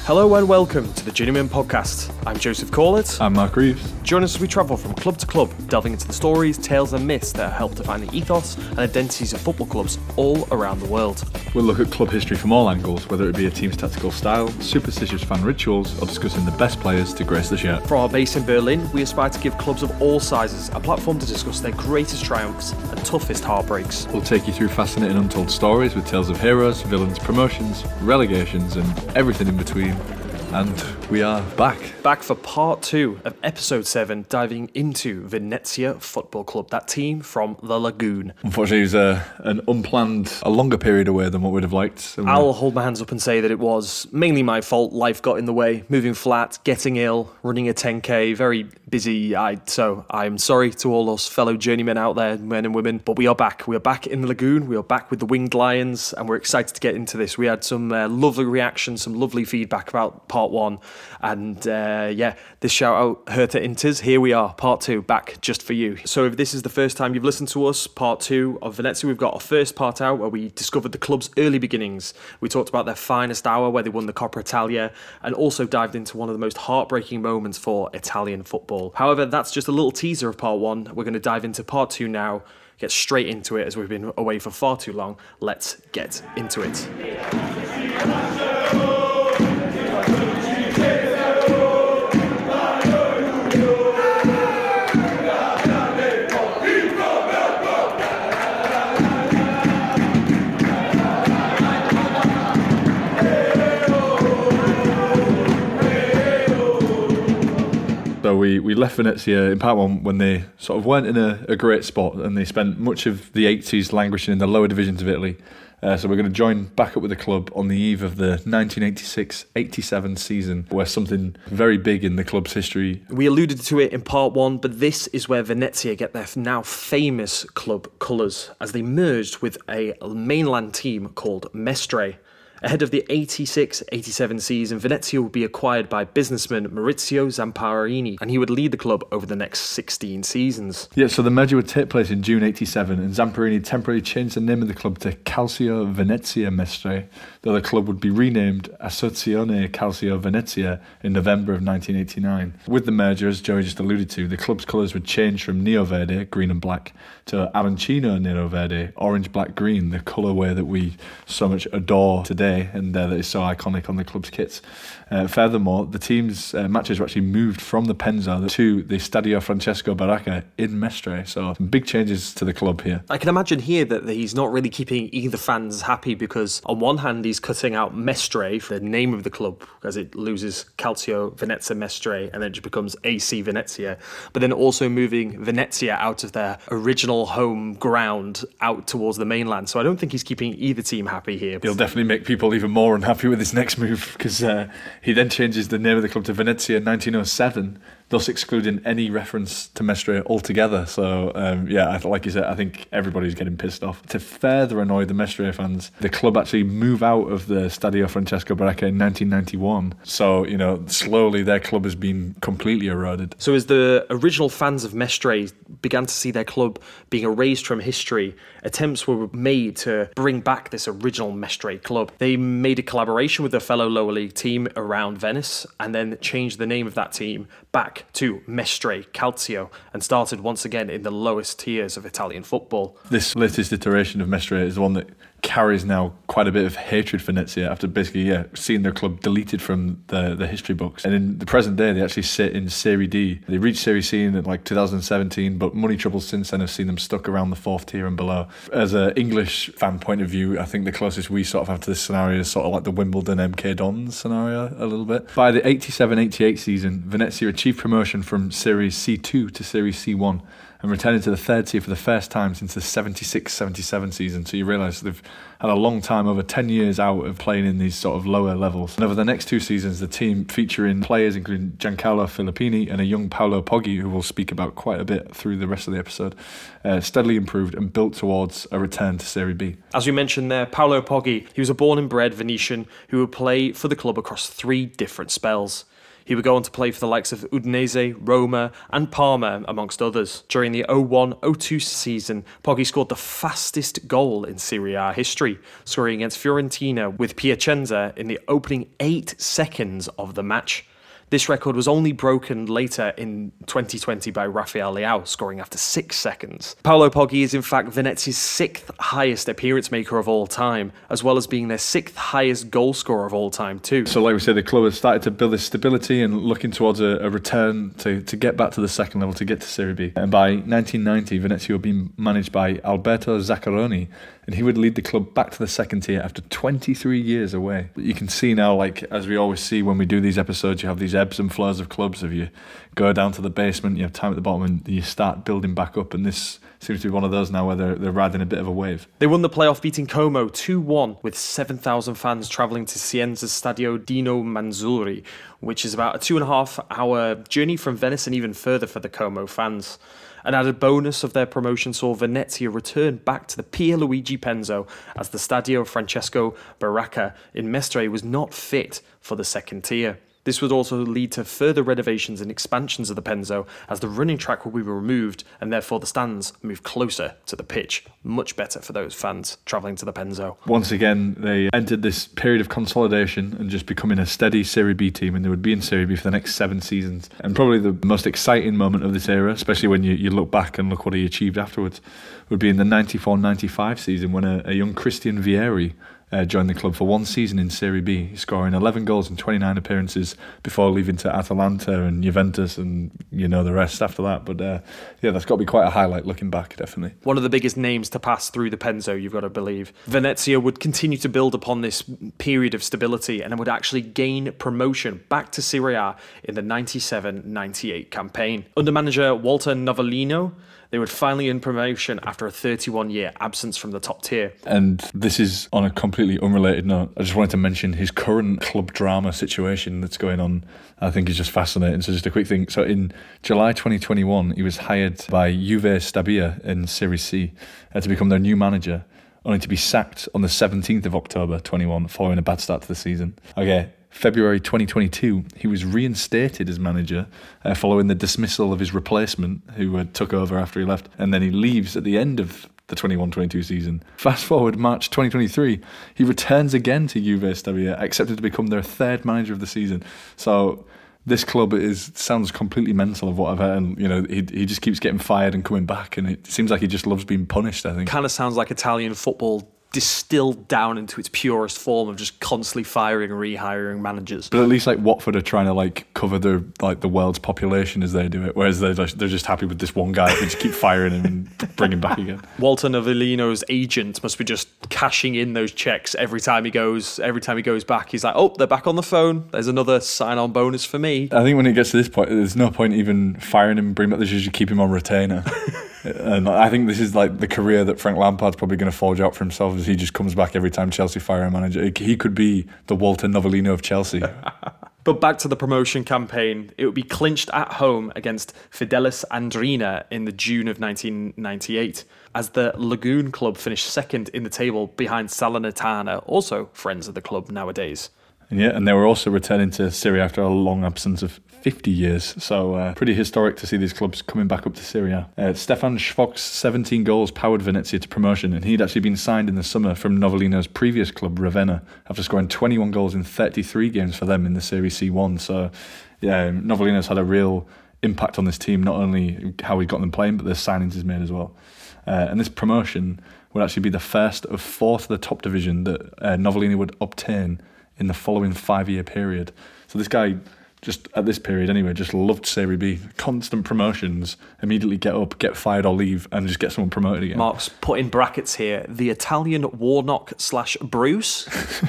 Hello and welcome to the Journeyman Podcast. I'm Joseph Corlett. I'm Mark Reeves. Join us as we travel from club to club, delving into the stories, tales and myths that help define the ethos and identities of football clubs all around the world. We'll look at club history from all angles, whether it be a team's tactical style, superstitious fan rituals, or discussing the best players to grace the shirt. From our base in Berlin, we aspire to give clubs of all sizes a platform to discuss their greatest triumphs and toughest heartbreaks. We'll take you through fascinating untold stories with tales of heroes, villains, promotions, relegations, and everything in between. And we are back. Back for part 2 of episode 7, diving into Venezia Football Club, that team from the Lagoon. Unfortunately, it was an unplanned, a longer period away than what we'd have liked. I'll hold my hands up and say that it was mainly my fault. Life got in the way, moving flat, getting ill, running a 10k, very busy. So I'm sorry to all those fellow journeymen out there, men and women, but we are back. We are back in the Lagoon. We are back with the Winged Lions, and we're excited to get into this. We had some lovely reactions, some lovely feedback about part 1, and this shout out Hertha Inters. Here we are, part 2, back just for you. So if this is the first time you've listened to us, part 2 of Venezia, we've got our first part out where we discovered the club's early beginnings. We talked about their finest hour where they won the Coppa Italia, and also dived into one of the most heartbreaking moments for Italian football. However, that's just a little teaser of part 1. We're going to dive into part 2 now, get straight into it as we've been away for far too long. Let's get into it. So we left Venezia in part 1 when they sort of weren't in a great spot, and they spent much of the 80s languishing in the lower divisions of Italy. So we're going to join back up with the club on the eve of the 1986-87 season, where something very big in the club's history. We alluded to it in part 1, but this is where Venezia get their now famous club colours, as they merged with a mainland team called Mestre. Ahead of the 86-87 season, Venezia would be acquired by businessman Maurizio Zamparini, and he would lead the club over the next 16 seasons. Yeah, so the merger would take place in June 87, and Zamparini temporarily changed the name of the club to Calcio Venezia Mestre, though the club would be renamed Associazione Calcio Venezia in November of 1989. With the merger, as Joey just alluded to, the club's colours would change from Neo-Verde, green and black, to Arancino Nero-Verde, orange, black, green, the colourway that we so much adore today, and that is so iconic on the club's kits. Furthermore, the team's matches were actually moved from the Penza to the Stadio Francesco Baracca in Mestre, so some big changes to the club here. I can imagine here that he's not really keeping either fans happy, because on one hand he's cutting out Mestre, the name of the club, as it loses Calcio Venezia Mestre and then it just becomes AC Venezia, but then also moving Venezia out of their original home ground out towards the mainland. So I don't think he's keeping either team happy here. He'll definitely make people even more unhappy with his next move, because he then changes the name of the club to Venezia in 1907, thus excluding any reference to Mestre altogether. So like you said, I think everybody's getting pissed off. To further annoy the Mestre fans, the club actually move out of the Stadio Francesco Baracca in 1991. So, slowly their club has been completely eroded. So as the original fans of Mestre began to see their club being erased from history, attempts were made to bring back this original Mestre club. They made a collaboration with a fellow lower league team around Venice, and then changed the name of that team back to Mestre Calcio, and started once again in the lowest tiers of Italian football. This latest iteration of Mestre is the one that carries now quite a bit of hatred for Venezia after basically seeing their club deleted from the history books. And in the present day, they actually sit in Serie D. They reached Serie C in 2017, but money troubles since then have seen them stuck around the 4th tier and below. As an English fan point of view, I think the closest we sort of have to this scenario is sort of like the Wimbledon MK Dons scenario a little bit. By the 87-88 season, Venezia achieved promotion from Serie C2 to Serie C1, and returning to the 3rd tier for the first time since the 76-77 season. So you realise they've had a long time, over 10 years out of playing in these sort of lower levels. And over the next 2 seasons, the team featuring players including Giancarlo Filippini and a young Paolo Poggi, who we'll speak about quite a bit through the rest of the episode, steadily improved and built towards a return to Serie B. As we mentioned there, Paolo Poggi, he was a born and bred Venetian who would play for the club across 3 different spells. He would go on to play for the likes of Udinese, Roma and Parma, amongst others. During the 01-02 season, Poggi scored the fastest goal in Serie A history, scoring against Fiorentina with Piacenza in the opening 8 seconds of the match. This record was only broken later in 2020 by Rafael Leao, scoring after 6 seconds. Paolo Poggi is in fact Venezia's 6th highest appearance maker of all time, as well as being their 6th highest goal scorer of all time too. So like we said, the club has started to build this stability and looking towards a return to get back to the second level, to get to Serie B. And by 1990, Venezia would be managed by Alberto Zaccaroni, and he would lead the club back to the second tier after 23 years away. You can see now, like as we always see when we do these episodes, you have these ebbs and flows of clubs. If you go down to the basement, you have time at the bottom, and you start building back up. And this seems to be one of those now where they're riding a bit of a wave. They won the playoff, beating Como 2-1 with 7,000 fans travelling to Cienza's Stadio Dino Manzuri, which is about a 2.5-hour journey from Venice and even further for the Como fans. An added bonus of their promotion saw Venezia return back to the Pierluigi Penzo, as the Stadio Francesco Baracca in Mestre was not fit for the second tier. This would also lead to further renovations and expansions of the Penzo, as the running track will be removed and therefore the stands move closer to the pitch. Much better for those fans travelling to the Penzo. Once again, they entered this period of consolidation and just becoming a steady Serie B team, and they would be in Serie B for the next 7 seasons. And probably the most exciting moment of this era, especially when you look back and look what he achieved afterwards, would be in the 94-95 season when a young Christian Vieri joined the club for 1 season in Serie B, scoring 11 goals in 29 appearances before leaving to Atalanta and Juventus and you know the rest after that. But yeah, that's got to be quite a highlight looking back, definitely. One of the biggest names to pass through the Penzo, you've got to believe. Venezia would continue to build upon this period of stability and would actually gain promotion back to Serie A in the 97-98 campaign. Under manager Walter Novellino, they would finally earn promotion after a 31-year absence from the top tier. And this is on a completely unrelated note. I just wanted to mention his current club drama situation that's going on. I think is just fascinating. So just a quick thing. So in July 2021, he was hired by Juve Stabia in Serie C to become their new manager, only to be sacked on the 17th of October 21 following a bad start to the season. Okay. February 2022, he was reinstated as manager following the dismissal of his replacement, who took over after he left, and then he leaves at the end of the 21-22 season. Fast forward March 2023, he returns again to Juve Stabia, accepted to become their 3rd manager of the season. So this club sounds completely mental of what I've heard, and you know he just keeps getting fired and coming back, and it seems like he just loves being punished, I think. Kind of sounds like Italian football distilled down into its purest form of just constantly firing and rehiring managers. But at least like Watford are trying to like cover their like the world's population as they do it, whereas they're just happy with this one guy. They just keep firing him and bring him back again. Walter Novellino's agent must be just cashing in those checks every time he goes back. He's like, oh, they're back on the phone. There's another sign-on bonus for me. I think when it gets to this point, there's no point even firing him, bring him back. They should just keep him on retainer. And I think this is like the career that Frank Lampard's probably going to forge out for himself, as he just comes back every time Chelsea fire a manager. He could be the Walter Novellino of Chelsea. But back to the promotion campaign, it would be clinched at home against Fidelis Andrina in the June of 1998, as the Lagoon club finished 2nd in the table behind Salernitana, also friends of the club nowadays. And they were also returning to Serie A after a long absence of 50 years. So pretty historic to see these clubs coming back up to Serie A. Stefan Schwock's 17 goals powered Venezia to promotion, and he'd actually been signed in the summer from Novellino's previous club, Ravenna, after scoring 21 goals in 33 games for them in the Serie C1. So yeah, Novellino's had a real impact on this team, not only how he's got them playing, but the signings he's made as well. And this promotion would actually be the first of 4 to the top division that Novellino would obtain in the following 5-year period. So this guy, just at this period anyway, just loved Serie B. Constant promotions, immediately get up, get fired or leave, and just get someone promoted again. Mark's put in brackets here, the Italian Warnock/Bruce.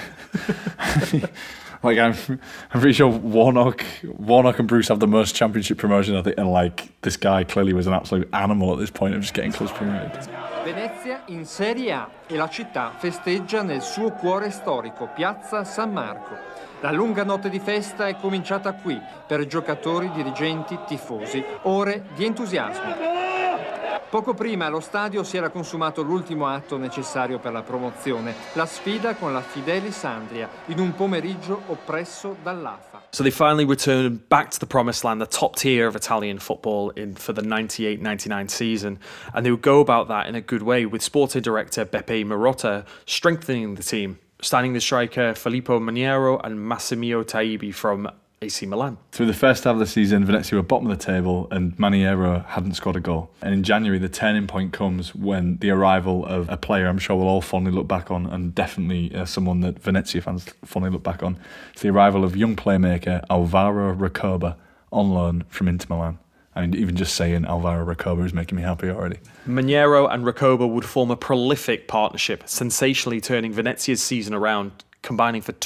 Like I'm pretty sure Warnock and Bruce have the most championship promotions, I think, and like this guy clearly was an absolute animal at this point of just getting clubs promoted. Venezia in Serie A e la città festeggia nel suo cuore storico, Piazza San Marco. La lunga notte di festa è cominciata qui per giocatori, dirigenti, tifosi, ore di entusiasmo. Poco prima allo stadio si era consumato l'ultimo atto necessario per la promozione, la sfida con la Fidelis Andria, in un pomeriggio oppresso dall'AFA. So they finally returned back to the promised land, the top tier of Italian football for the 98-99 season, and they would go about that in a good way, with sporting director Beppe Marotta strengthening the team, signing the striker Filippo Maniero and Massimio Taibi from AC Milan. Through the first half of the season, Venezia were bottom of the table and Maniero hadn't scored a goal. And in January, the turning point comes when the arrival of a player I'm sure we'll all fondly look back on, and definitely someone that Venezia fans fondly look back on. It's the arrival of young playmaker Alvaro Recoba on loan from Inter Milan. I mean, even just saying Alvaro Recoba is making me happy already. Maniero and Recoba would form a prolific partnership, sensationally turning Venezia's season around, combining for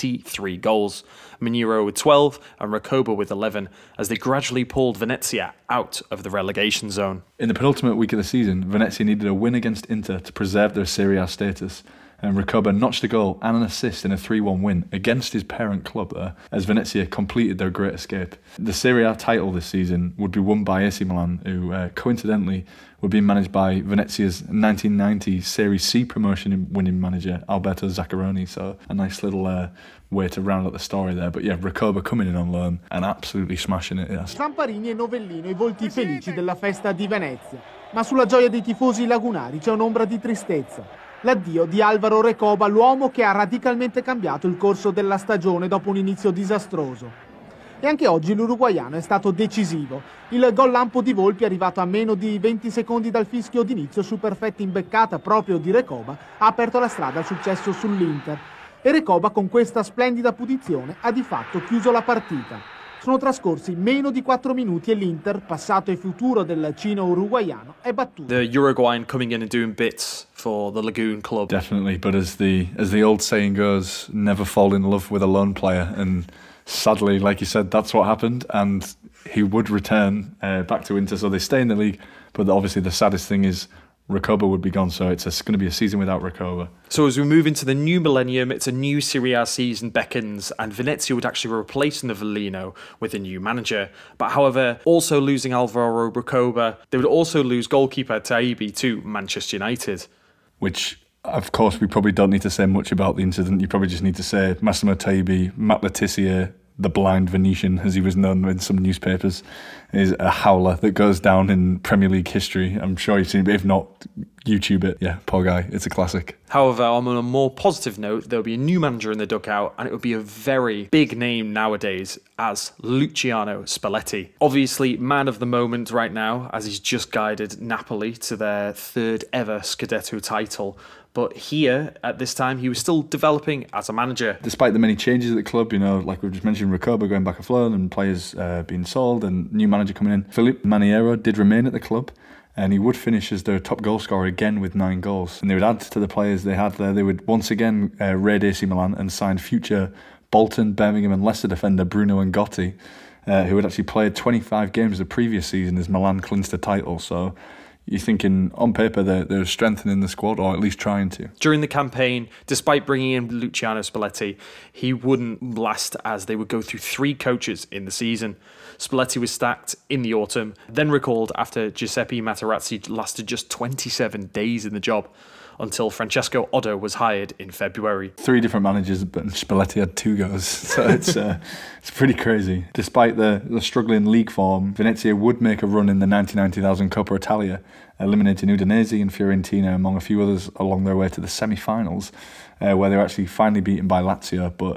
23 goals. Maniero with 12 and Recoba with 11, as they gradually pulled Venezia out of the relegation zone. In the penultimate week of the season, Venezia needed a win against Inter to preserve their Serie A status, and Recoba notched a goal and an assist in a 3-1 win against his parent club there, as Venezia completed their great escape. The Serie A title this season would be won by AC Milan, who coincidentally were being managed by Venezia's 1990 Serie C promotion winning manager Alberto Zaccheroni, so a nice little way to round up the story there. But yeah, Recoba coming in on loan and absolutely smashing it. Yes. Zamparini e Novellino, i volti felici della festa di Venezia, ma sulla gioia dei tifosi lagunari c'è un'ombra di tristezza. L'addio di Alvaro Recoba, l'uomo che ha radicalmente cambiato il corso della stagione dopo un inizio disastroso. E anche oggi l'uruguaiano è stato decisivo. Il gol lampo di Volpi, arrivato a meno di 20 secondi dal fischio d'inizio su perfetta imbeccata proprio di Recoba, ha aperto la strada al successo sull'Inter. E Recoba con questa splendida punizione ha di fatto chiuso la partita. Sono trascorsi meno di 4 minuti e l'Inter, passato e futuro del cino-uruguaiano, è battuto. The Uruguayan coming in and doing bits for the Lagoon club. Definitely, but as the old saying goes, never fall in love with a lone player, and sadly, like you said, that's what happened, and he would return back to Inter, so they stay in the league, but obviously the saddest thing is Recoba would be gone, so it's going to be a season without Recoba. So as we move into the new millennium, it's a new Serie A season beckons, and Venezia would actually replace Novellino with a new manager. But however, also losing Alvaro Recoba, they would also lose goalkeeper Taibi to Manchester United. Which, of course, we probably don't need to say much about the incident. You probably just need to say Massimo Taibi, Matt Letitia, the blind Venetian, as he was known in some newspapers, is a howler that goes down in Premier League history. I'm sure you've seen it, but if not, YouTube it. Yeah, poor guy. It's a classic. However, on a more positive note, there'll be a new manager in the dugout, and it would be a very big name nowadays as Luciano Spalletti. Obviously, man of the moment right now, as he's just guided Napoli to their third ever Scudetto title. But here, at this time, he was still developing as a manager. Despite the many changes at the club, you know, like we've just mentioned, Recoba going back off loan and players being sold and new manager coming in, Filippo Maniero did remain at the club, and he would finish as their top goal scorer again with 9 goals. And they would add to the players they had there. They would once again raid AC Milan and sign future Bolton, Birmingham and Leicester defender Bruno Ngotti, who had actually played 25 games the previous season as Milan clinched the title. So you're thinking, on paper, they're strengthening the squad, or at least trying to. During the campaign, despite bringing in Luciano Spalletti, he wouldn't last, as they would go through 3 coaches in the season. Spalletti was sacked in the autumn, then recalled after Giuseppe Materazzi lasted just 27 days in the job, until Francesco Oddo was hired in February. 3 different managers, but Spalletti had 2 goes, so it's pretty crazy. Despite the struggling league form, Venezia would make a run in the 1990,000 Coppa Italia, eliminating Udinese and Fiorentina, among a few others, along their way to the semi-finals, where they were actually finally beaten by Lazio. But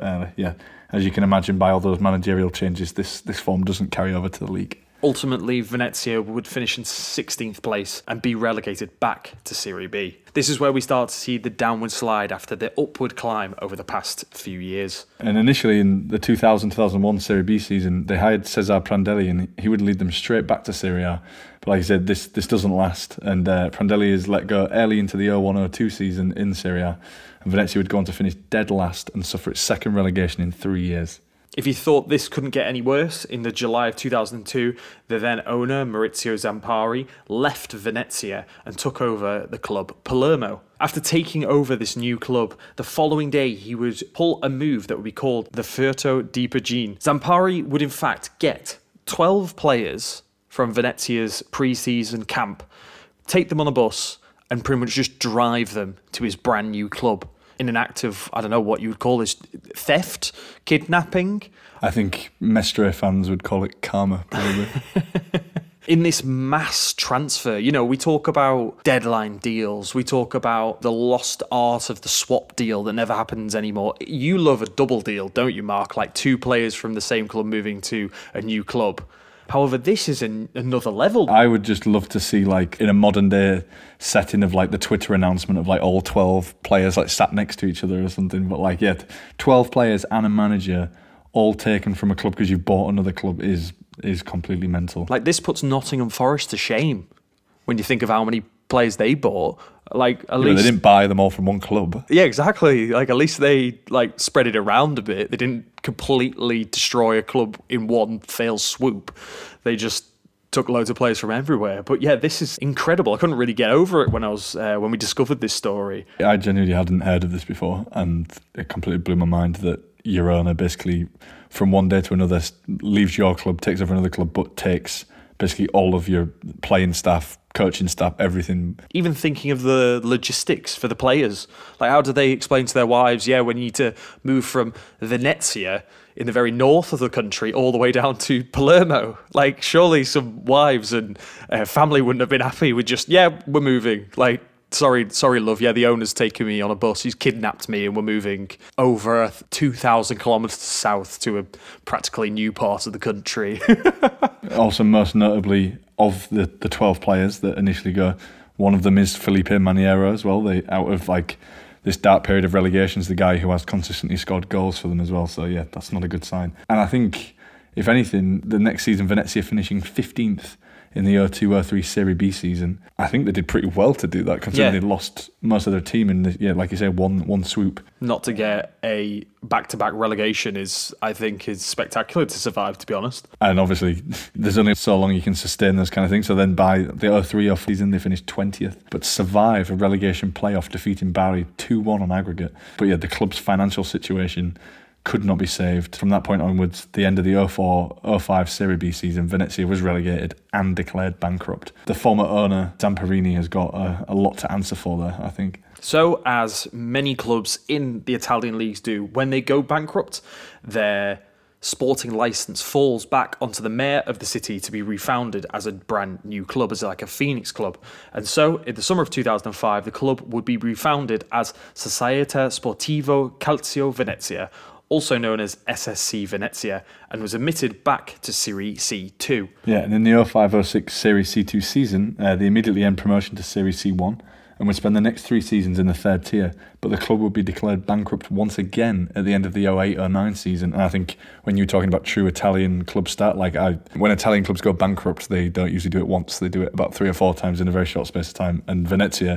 as you can imagine, by all those managerial changes, this form doesn't carry over to the league. Ultimately, Venezia would finish in 16th place and be relegated back to Serie B. This is where we start to see the downward slide after the upward climb over the past few years. And initially in the 2000-2001 Serie B season, they hired Cesar Prandelli and he would lead them straight back to Serie A. But like I said, this doesn't last, and Prandelli is let go early into the 01-02 season in Serie A, and Venezia would go on to finish dead last and suffer its second relegation in 3 years. If you thought this couldn't get any worse, in the July of 2002, the then owner, Maurizio Zampari, left Venezia and took over the club Palermo. After taking over this new club, the following day he would pull a move that would be called the Furto di Pagine. Zampari would in fact get 12 players from Venezia's pre-season camp, take them on a bus, and pretty much just drive them to his brand new club in an act of, I don't know what you would call this, theft, kidnapping. I think Mestre fans would call it karma, probably. In this mass transfer, we talk about deadline deals, we talk about the lost art of the swap deal that never happens anymore. You love a double deal, don't you, Mark? Like 2 players from the same club moving to a new club. However, this is another level. I would just love to see, like, in a modern day setting of like the Twitter announcement of like all 12 players like sat next to each other or something. But like, 12 players and a manager all taken from a club because you've bought another club is completely mental. Like, this puts Nottingham Forest to shame when you think of how many players they bought. Like, at least they didn't buy them all from one club. Yeah, exactly. Like, at least they like spread it around a bit. They didn't completely destroy a club in one fell swoop. They just took loads of players from everywhere. But yeah, this is incredible. I couldn't really get over it when we discovered this story. I genuinely hadn't heard of this before, and it completely blew my mind that your owner basically from one day to another leaves your club, takes over another club, but takes basically all of your playing staff, coaching staff, everything. Even thinking of the logistics for the players. Like, how do they explain to their wives, we need to move from Venezia in the very north of the country all the way down to Palermo? Like, surely some wives and family wouldn't have been happy with just, we're moving. Like, Sorry, love. Yeah, the owner's taking me on a bus. He's kidnapped me and we're moving over 2,000 kilometres south to a practically new part of the country. Also, most notably, of the 12 players that initially go, one of them is Felipe Maniero as well. They, out of like this dark period of relegation, is the guy who has consistently scored goals for them as well. So yeah, that's not a good sign. And I think, if anything, the next season, Venezia finishing 15th in the 02-03 Serie B season, I think they did pretty well to do that, considering they lost most of their team in like you say, one swoop. Not to get a back-to-back relegation is spectacular to survive, to be honest. And obviously, there's only so long you can sustain those kind of things. So then by the 03-04 season, they finished 20th, but survive a relegation playoff, defeating Bari 2-1 on aggregate. But yeah, the club's financial situation could not be saved. From that point onwards, the end of the 04-05 Serie B season, Venezia was relegated and declared bankrupt. The former owner, Zamperini, has got a lot to answer for there, I think. So, as many clubs in the Italian leagues do, when they go bankrupt, their sporting licence falls back onto the mayor of the city to be refounded as a brand new club, as like a Phoenix club. And so, in the summer of 2005, the club would be refounded as Società Sportivo Calcio Venezia, also known as SSC Venezia, and was admitted back to Serie C2. Yeah, and in the 05-06 Serie C2 season, they immediately end promotion to Serie C1 and would spend the next 3 seasons in the third tier, but the club would be declared bankrupt once again at the end of the 08-09 season. And I think when you're talking about true Italian club stat, when Italian clubs go bankrupt, they don't usually do it once, they do it about 3 or 4 times in a very short space of time, and Venezia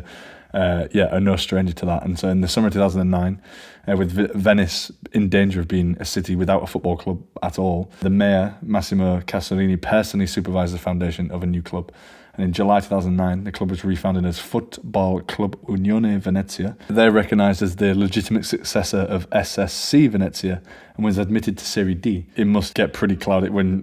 are no stranger to that. And so in the summer of 2009, with Venice in danger of being a city without a football club at all, the mayor, Massimo Casorini, personally supervised the foundation of a new club. And in July 2009, the club was refounded as Football Club Unione Venezia. They're recognised as the legitimate successor of SSC Venezia and was admitted to Serie D. It must get pretty clouded when,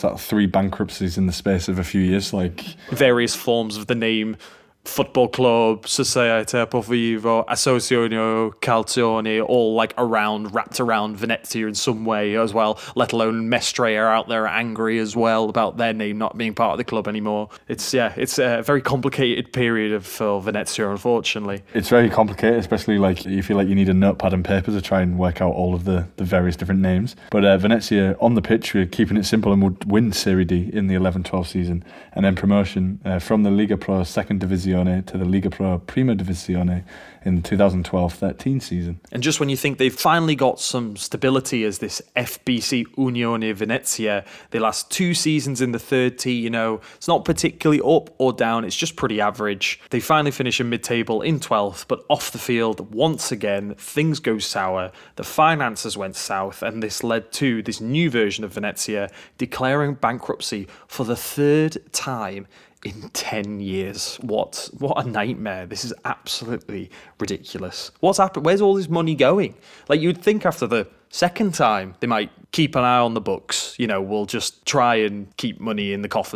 3 bankruptcies in the space of a few years. Various forms of the name Football Club, Società Sportivo, Associazione Calcione, all wrapped around Venezia in some way as well, let alone Mestre are out there angry as well about their name not being part of the club anymore. It's a very complicated period for Venezia, unfortunately. It's very complicated, especially you feel like you need a notepad and paper to try and work out all of the various different names. But Venezia, on the pitch, were keeping it simple and would win Serie D in the 11-12 season, and then promotion from the Liga Pro Second Divisione to the Liga Pro Prima Divisione in the 2012-13 season. And just when you think they've finally got some stability as this FBC Unione Venezia, they last 2 seasons in the third tier, it's not particularly up or down, it's just pretty average. They finally finish in mid-table in 12th, but off the field, once again, things go sour. The finances went south, and this led to this new version of Venezia declaring bankruptcy for the 3rd time in 10 years. What a nightmare. This is absolutely ridiculous. What's happened? Where's all this money going? You'd think after the 2nd time, they might keep an eye on the books. We'll just try and keep money in the coffers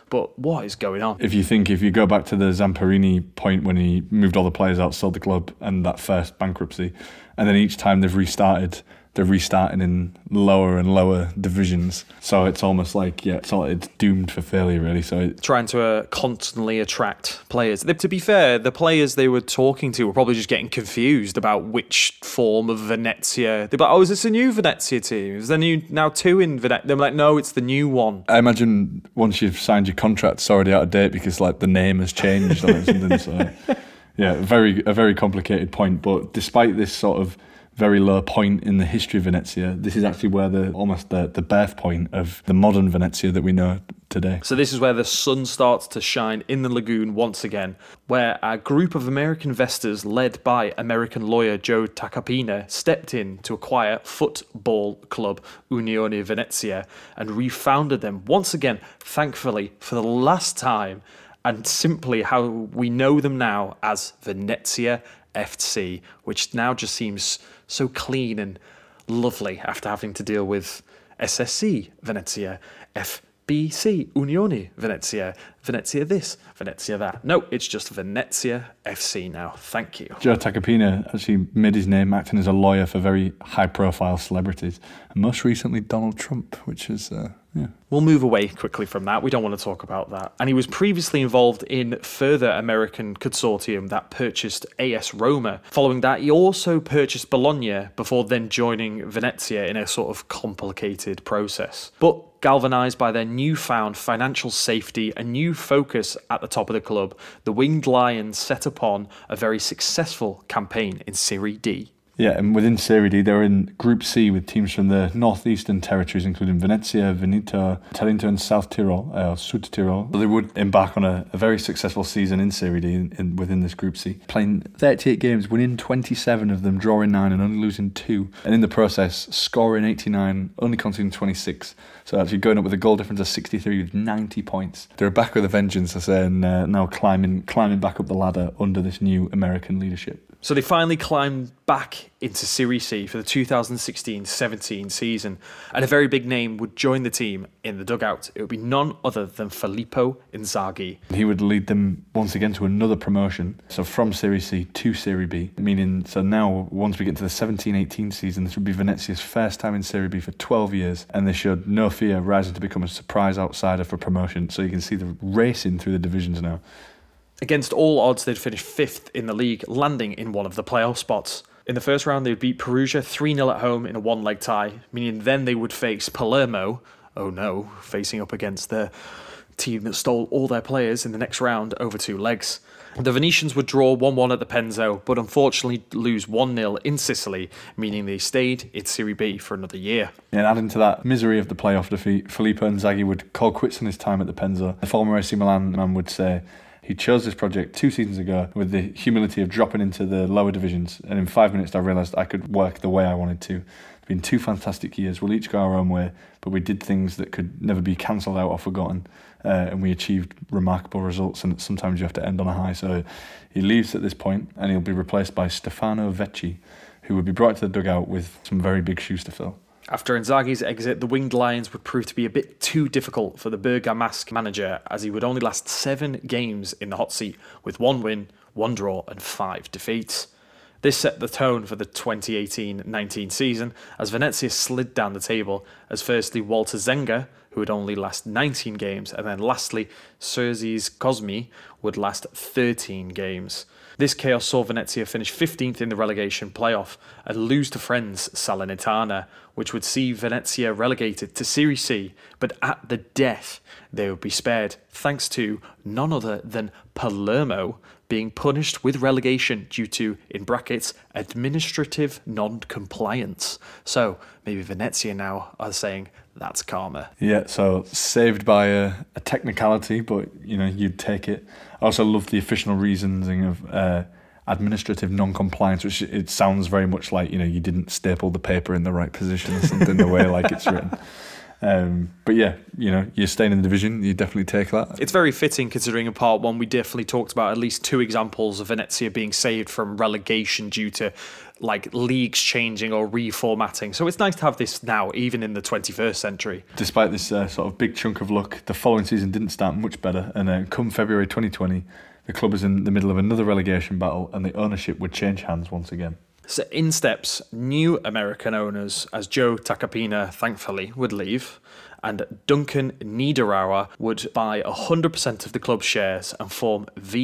But what is going on? If you go back to the Zamparini point when he moved all the players out, sold the club, and that first bankruptcy, and then each time they're restarting in lower and lower divisions. So it's almost like, it's doomed for failure, really. So trying to constantly attract players. To be fair, the players they were talking to were probably just getting confused about which form of Venezia. They're like, is this a new Venezia team? Is there now two in Venezia? They're like, no, it's the new one. I imagine once you've signed your contract, it's already out of date because like the name has changed or something. So yeah, a very complicated point. But despite this sort of very low point in the history of Venezia, this is actually where almost the birth point of the modern Venezia that we know today. So this is where the sun starts to shine in the lagoon once again, where a group of American investors led by American lawyer Joe Tacopina stepped in to acquire football club Unione Venezia and refounded them once again, thankfully, for the last time, and simply how we know them now as Venezia FC, which now just seems so clean and lovely after having to deal with SSC Venezia, FBC Unione Venezia, Venezia this, Venezia that. No, it's just Venezia FC now. Thank you. Joe Tacopina actually made his name acting as a lawyer for very high-profile celebrities, and most recently Donald Trump, which is We'll move away quickly from that. We don't want to talk about that. And he was previously involved in further American consortium that purchased AS Roma. Following that, he also purchased Bologna before then joining Venezia in a sort of complicated process. But galvanised by their newfound financial safety and new focus at the top of the club, the Winged Lions set upon a very successful campaign in Serie D. Yeah, and within Serie D, they're in Group C with teams from the northeastern territories, including Venezia, Veneto, Trento, and South Tyrol, Sud Tyrol. So they would embark on a very successful season in Serie D within this Group C, playing 38 games, winning 27 of them, drawing 9 and only losing 2. And in the process, scoring 89, only conceding 26. So actually going up with a goal difference of 63 with 90 points. They're back with a vengeance, I say, and now climbing back up the ladder under this new American leadership. So they finally climbed back into Serie C for the 2016-17 season, and a very big name would join the team in the dugout. It would be none other than Filippo Inzaghi. He would lead them once again to another promotion, so from Serie C to Serie B, meaning so now once we get to the 17-18 season, this would be Venezia's first time in Serie B for 12 years, and they showed no fear, rising to become a surprise outsider for promotion. So you can see the racing through the divisions now. Against all odds, they'd finish 5th in the league, landing in one of the playoff spots. In the first round, they would beat Perugia 3-0 at home in a one-leg tie, meaning then they would face Palermo, facing up against the team that stole all their players in the next round over 2 legs. The Venetians would draw 1-1 at the Penzo, but unfortunately lose 1-0 in Sicily, meaning they stayed in Serie B for another year. And adding to that misery of the playoff defeat, Filippo Inzaghi would call quits on his time at the Penzo. The former AC Milan man would say he chose this project 2 seasons ago with the humility of dropping into the lower divisions, and in 5 minutes I realised I could work the way I wanted to. It's been 2 fantastic years. We'll each go our own way, but we did things that could never be cancelled out or forgotten, and we achieved remarkable results, and sometimes you have to end on a high. So he leaves at this point, and he'll be replaced by Stefano Vecchi, who would be brought to the dugout with some very big shoes to fill. After Inzaghi's exit, the Winged Lions would prove to be a bit too difficult for the Bergamasque manager, as he would only last 7 games in the hot seat, with 1 win, 1 draw and 5 defeats. This set the tone for the 2018-19 season, as Venezia slid down the table, as firstly Walter Zenga, who would only last 19 games, and then lastly Serzi's Cosmi would last 13 games. This chaos saw Venezia finish 15th in the relegation playoff and lose to friends Salernitana, which would see Venezia relegated to Serie C, but at the death they would be spared thanks to none other than Palermo being punished with relegation due to, in brackets, administrative non-compliance. So maybe Venezia now are saying that's karma. Yeah, so saved by a technicality, but you'd take it. I also love the official reasoning of administrative non-compliance, which it sounds very much like you didn't staple the paper in the right position or something, the way like it's written. But yeah, you're staying in the division, you definitely take that. It's very fitting considering in part one we definitely talked about at least 2 examples of Venezia being saved from relegation due to like leagues changing or reformatting. So it's nice to have this now, even in the 21st century. Despite this sort of big chunk of luck, the following season didn't start much better, and come February 2020, the club is in the middle of another relegation battle, and the ownership would change hands once again. So in steps new American owners, as Joe Tacopina thankfully would leave, and Duncan Niederauer would buy 100% of the club's shares and form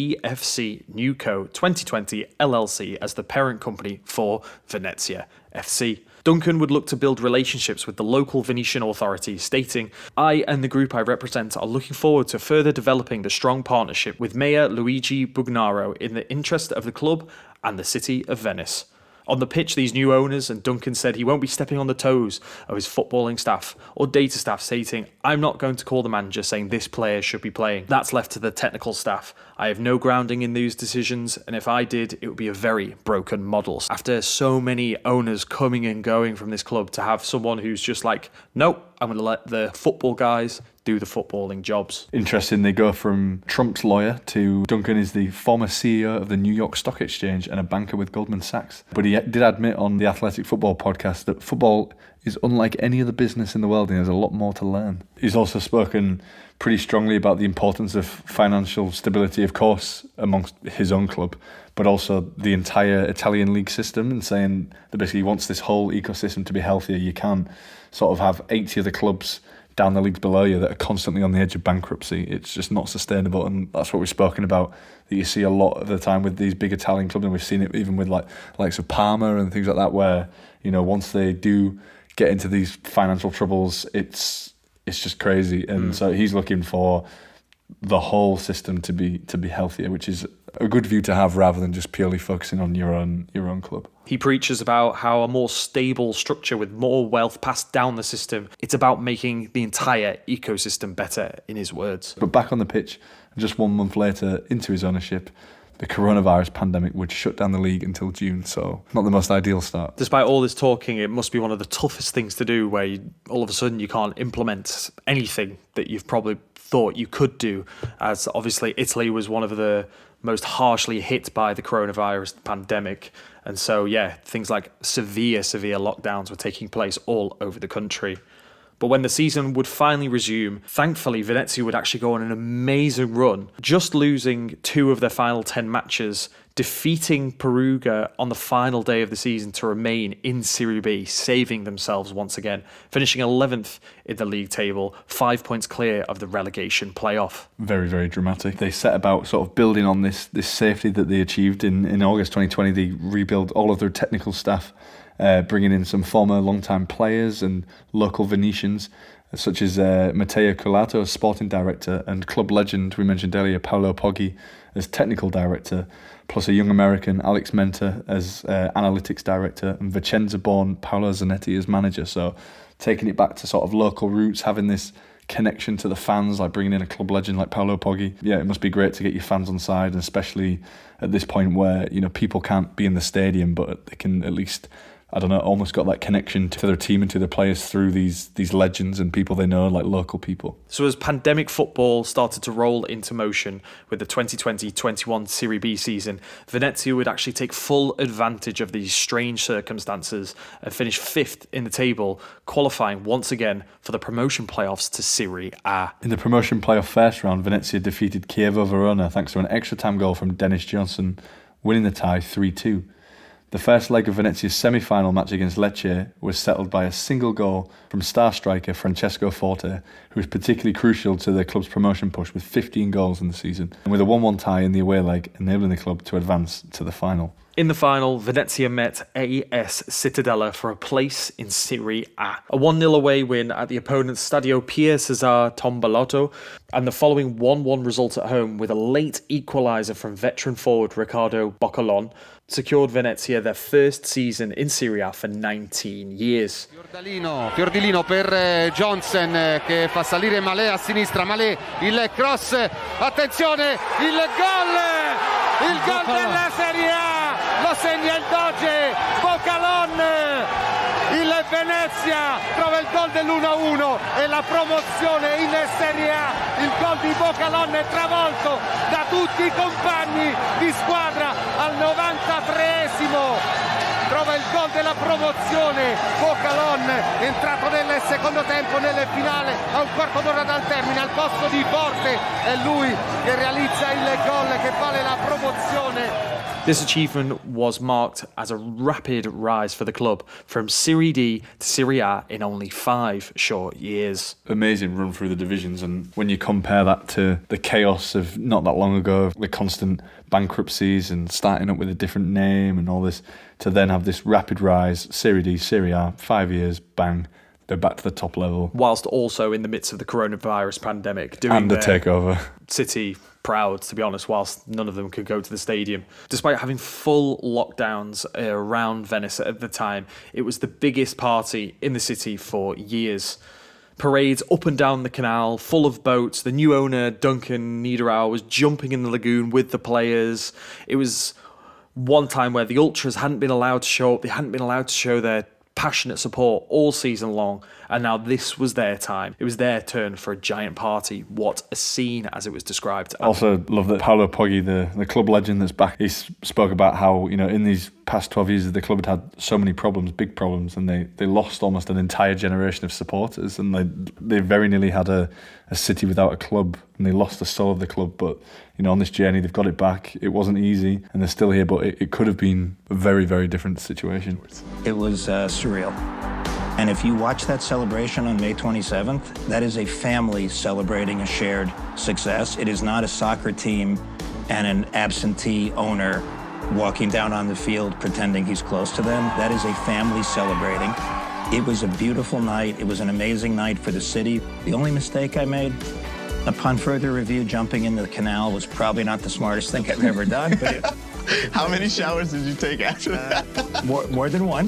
VFC Newco 2020 LLC as the parent company for Venezia FC. Duncan would look to build relationships with the local Venetian authorities, stating, "I and the group I represent are looking forward to further developing the strong partnership with Mayor Luigi Bugnaro in the interest of the club and the city of Venice." On the pitch, these new owners and Duncan said he won't be stepping on the toes of his footballing staff or data staff, stating, "I'm not going to call the manager saying this player should be playing. That's left to the technical staff. I have no grounding in these decisions, and if I did, it would be a very broken model." After so many owners coming and going from this club, to have someone who's just like, nope, I'm going to let the football guys do the footballing jobs. Interesting, they go from Trump's lawyer to Duncan is the former CEO of the New York Stock Exchange and a banker with Goldman Sachs. But he did admit on the Athletic Football podcast that football is unlike any other business in the world and there's a lot more to learn. He's also spoken pretty strongly about the importance of financial stability, of course, amongst his own club, but also the entire Italian league system, and saying that basically he wants this whole ecosystem to be healthier. You can't sort of have 80 other clubs down the leagues below you that are constantly on the edge of bankruptcy. It's just not sustainable, and that's what we've spoken about, that you see a lot of the time with these big Italian clubs, and we've seen it even with likes of Parma and things like that, where once they do get into these financial troubles, it's just crazy. And so he's looking for the whole system to be healthier, which is a good view to have rather than just purely focusing on your own club. He preaches about how a more stable structure with more wealth passed down the system, it's about making the entire ecosystem better, in his words. But back on the pitch, just 1 month later into his ownership, the coronavirus pandemic would shut down the league until June, so not the most ideal start. Despite all this talking, it must be one of the toughest things to do, where all of a sudden you can't implement anything that you've probably thought you could do, as obviously Italy was one of the most harshly hit by the coronavirus pandemic. And so, things like severe lockdowns were taking place all over the country. But when the season would finally resume, thankfully Venezia would actually go on an amazing run, just losing 2 of their final 10 matches, defeating Perugia on the final day of the season to remain in Serie B, saving themselves once again, finishing 11th in the league table, 5 points clear of the relegation playoff. Very, very dramatic. They set about sort of building on this safety that they achieved in August 2020. They rebuilt all of their technical staff, bringing in some former long-time players and local Venetians, such as Matteo Colato as sporting director, and club legend we mentioned earlier, Paolo Poggi, as technical director, plus a young American, Alex Menta, as analytics director, and Vicenza-born Paolo Zanetti as manager. So taking it back to sort of local roots, having this connection to the fans, like bringing in a club legend like Paolo Poggi. Yeah, it must be great to get your fans on side, and especially at this point where people can't be in the stadium, but they can at least, almost got that connection to their team and to their players through these legends and people they know, like local people. So as pandemic football started to roll into motion with the 2020-21 Serie B season, Venezia would actually take full advantage of these strange circumstances and finish 5th in the table, qualifying once again for the promotion playoffs to Serie A. In the promotion playoff first round, Venezia defeated Chievo Verona thanks to an extra time goal from Dennis Johnson, winning the tie 3-2. The first leg of Venezia's semi-final match against Lecce was settled by a single goal from star striker Francesco Forte, who was particularly crucial to the club's promotion push with 15 goals in the season, and with a 1-1 tie in the away leg, enabling the club to advance to the final. In the final, Venezia met AS Cittadella for a place in Serie A. A 1-0 away win at the opponent's Stadio Pier Cesare Tombolotto, and the following 1-1 result at home with a late equaliser from veteran forward Riccardo Boccolon secured Venezia their first season in Serie A for 19 years. Fiordilino per Johnson che fa salire Malé a sinistra, Malé il cross, attenzione, il gol della Serie A, lo segna il Doge Boccolon, il Venezia trova il gol dell'1-1 e la promozione in Serie A. Il gol di Bocalon è travolto da tutti i compagni di squadra al 93esimo. Trova il gol della promozione Bocalon, entrato nel secondo tempo nel finale a un quarto d'ora dal termine al posto di Forte. È lui che realizza il gol che vale la promozione. This achievement was marked as a rapid rise for the club from Serie D to Serie A in only 5 short years. Amazing run through the divisions, and when you compare that to the chaos of not that long ago, the constant bankruptcies and starting up with a different name and all this, to then have this rapid rise, Serie D, Serie A, 5 years, bang, they're back to the top level. Whilst also in the midst of the coronavirus pandemic. Doing And the takeover. City proud, to be honest, whilst none of them could go to the stadium. Despite having full lockdowns around Venice at the time, it was the biggest party in the city for years. Parades up and down the canal, full of boats. The new owner, Duncan Niederauer, was jumping in the lagoon with the players. It was one time where the ultras hadn't been allowed to show up. They hadn't been allowed to show their passionate support all season long, and now this was their time. It was their turn for a giant party. What a scene, as it was described. Also love that Paolo Poggi, the club legend that's back, he spoke about how, you know, in these past 12 years the club had so many problems, big problems, and they lost almost an entire generation of supporters, and they very nearly had a city without a club, and they lost the soul of the club. But, you know, on this journey they've got it back. It wasn't easy, and they're still here, but it could have been a very, very different situation. It was surreal. And if you watch that celebration on May 27th, that is a family celebrating a shared success. It is not a soccer team and an absentee owner walking down on the field pretending he's close to them. That is a family celebrating. It was a beautiful night. It was an amazing night for the city. The only mistake I made, upon further review, jumping into the canal was probably not the smartest thing I've ever done. But how many showers did you take after that? More than one.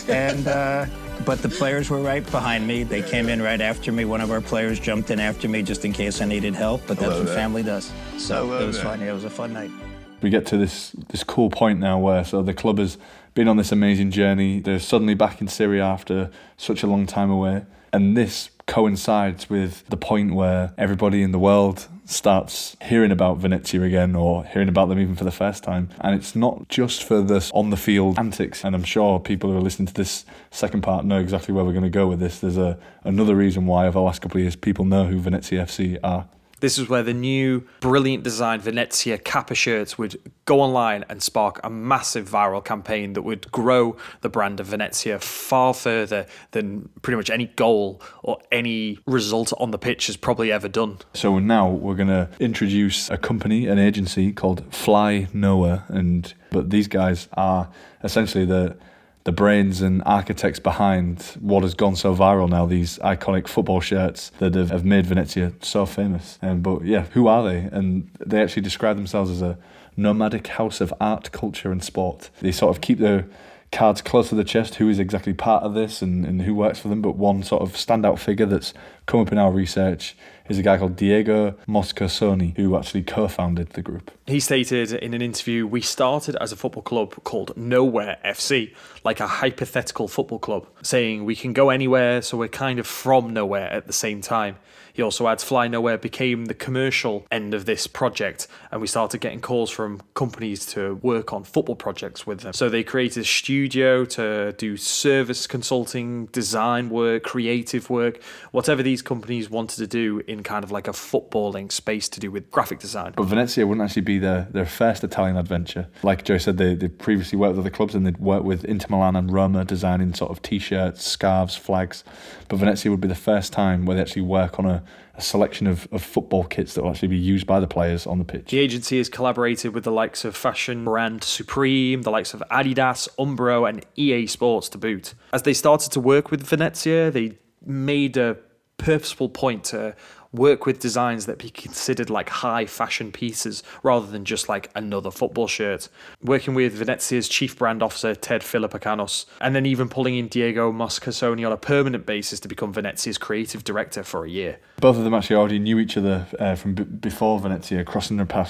And but the players were right behind me. They came in right after me. One of our players jumped in after me just in case I needed help. But that's what family does. So it was fun. It was a fun night. We get to this cool point now where the club has been on this amazing journey. They're suddenly back in Serie A after such a long time away. And this coincides with the point where everybody in the world starts hearing about Venezia again, or hearing about them even for the first time. And it's not just for this on-the-field antics, and I'm sure people who are listening to this second part know exactly where we're going to go with this. There's another reason why over the last couple of years people know who Venezia FC are. This is where the new, brilliant designed Venezia Kappa shirts would go online and spark a massive viral campaign that would grow the brand of Venezia far further than pretty much any goal or any result on the pitch has probably ever done. So now we're going to introduce a company, an agency called Fly Nowhere, but these guys are essentially the brains and architects behind what has gone so viral now, these iconic football shirts that have made Venezia so famous. But yeah, who are they? And they actually describe themselves as a nomadic house of art, culture and sport. They sort of keep their cards close to the chest, who is exactly part of this and who works for them. But one sort of standout figure that's come up in our research is a guy called Diego Moscasoni, who actually co-founded the group. He stated in an interview, "We started as a football club called Nowhere FC, like a hypothetical football club, saying we can go anywhere, so we're kind of from nowhere at the same time." He also adds, Fly Nowhere became the commercial end of this project, and we started getting calls from companies to work on football projects with them. So they created a studio to do service consulting, design work, creative work, whatever these companies wanted to do in kind of like a footballing space to do with graphic design. But Venezia wouldn't actually be their first Italian adventure. Like Joe said, they previously worked with other clubs, and they'd worked with Inter Milan and Roma, designing sort of t-shirts, scarves, flags. But Venezia would be the first time where they actually work on a selection of football kits that will actually be used by the players on the pitch. The agency has collaborated with the likes of fashion brand Supreme, the likes of Adidas, Umbro and EA Sports to boot. As they started to work with Venezia, they made a purposeful point to work with designs that be considered like high fashion pieces rather than just like another football shirt. Working with Venezia's chief brand officer Ted Filipacanos, and then even pulling in Diego Moscasoni on a permanent basis to become Venezia's creative director for a year. Both of them actually already knew each other from before Venezia, crossing their paths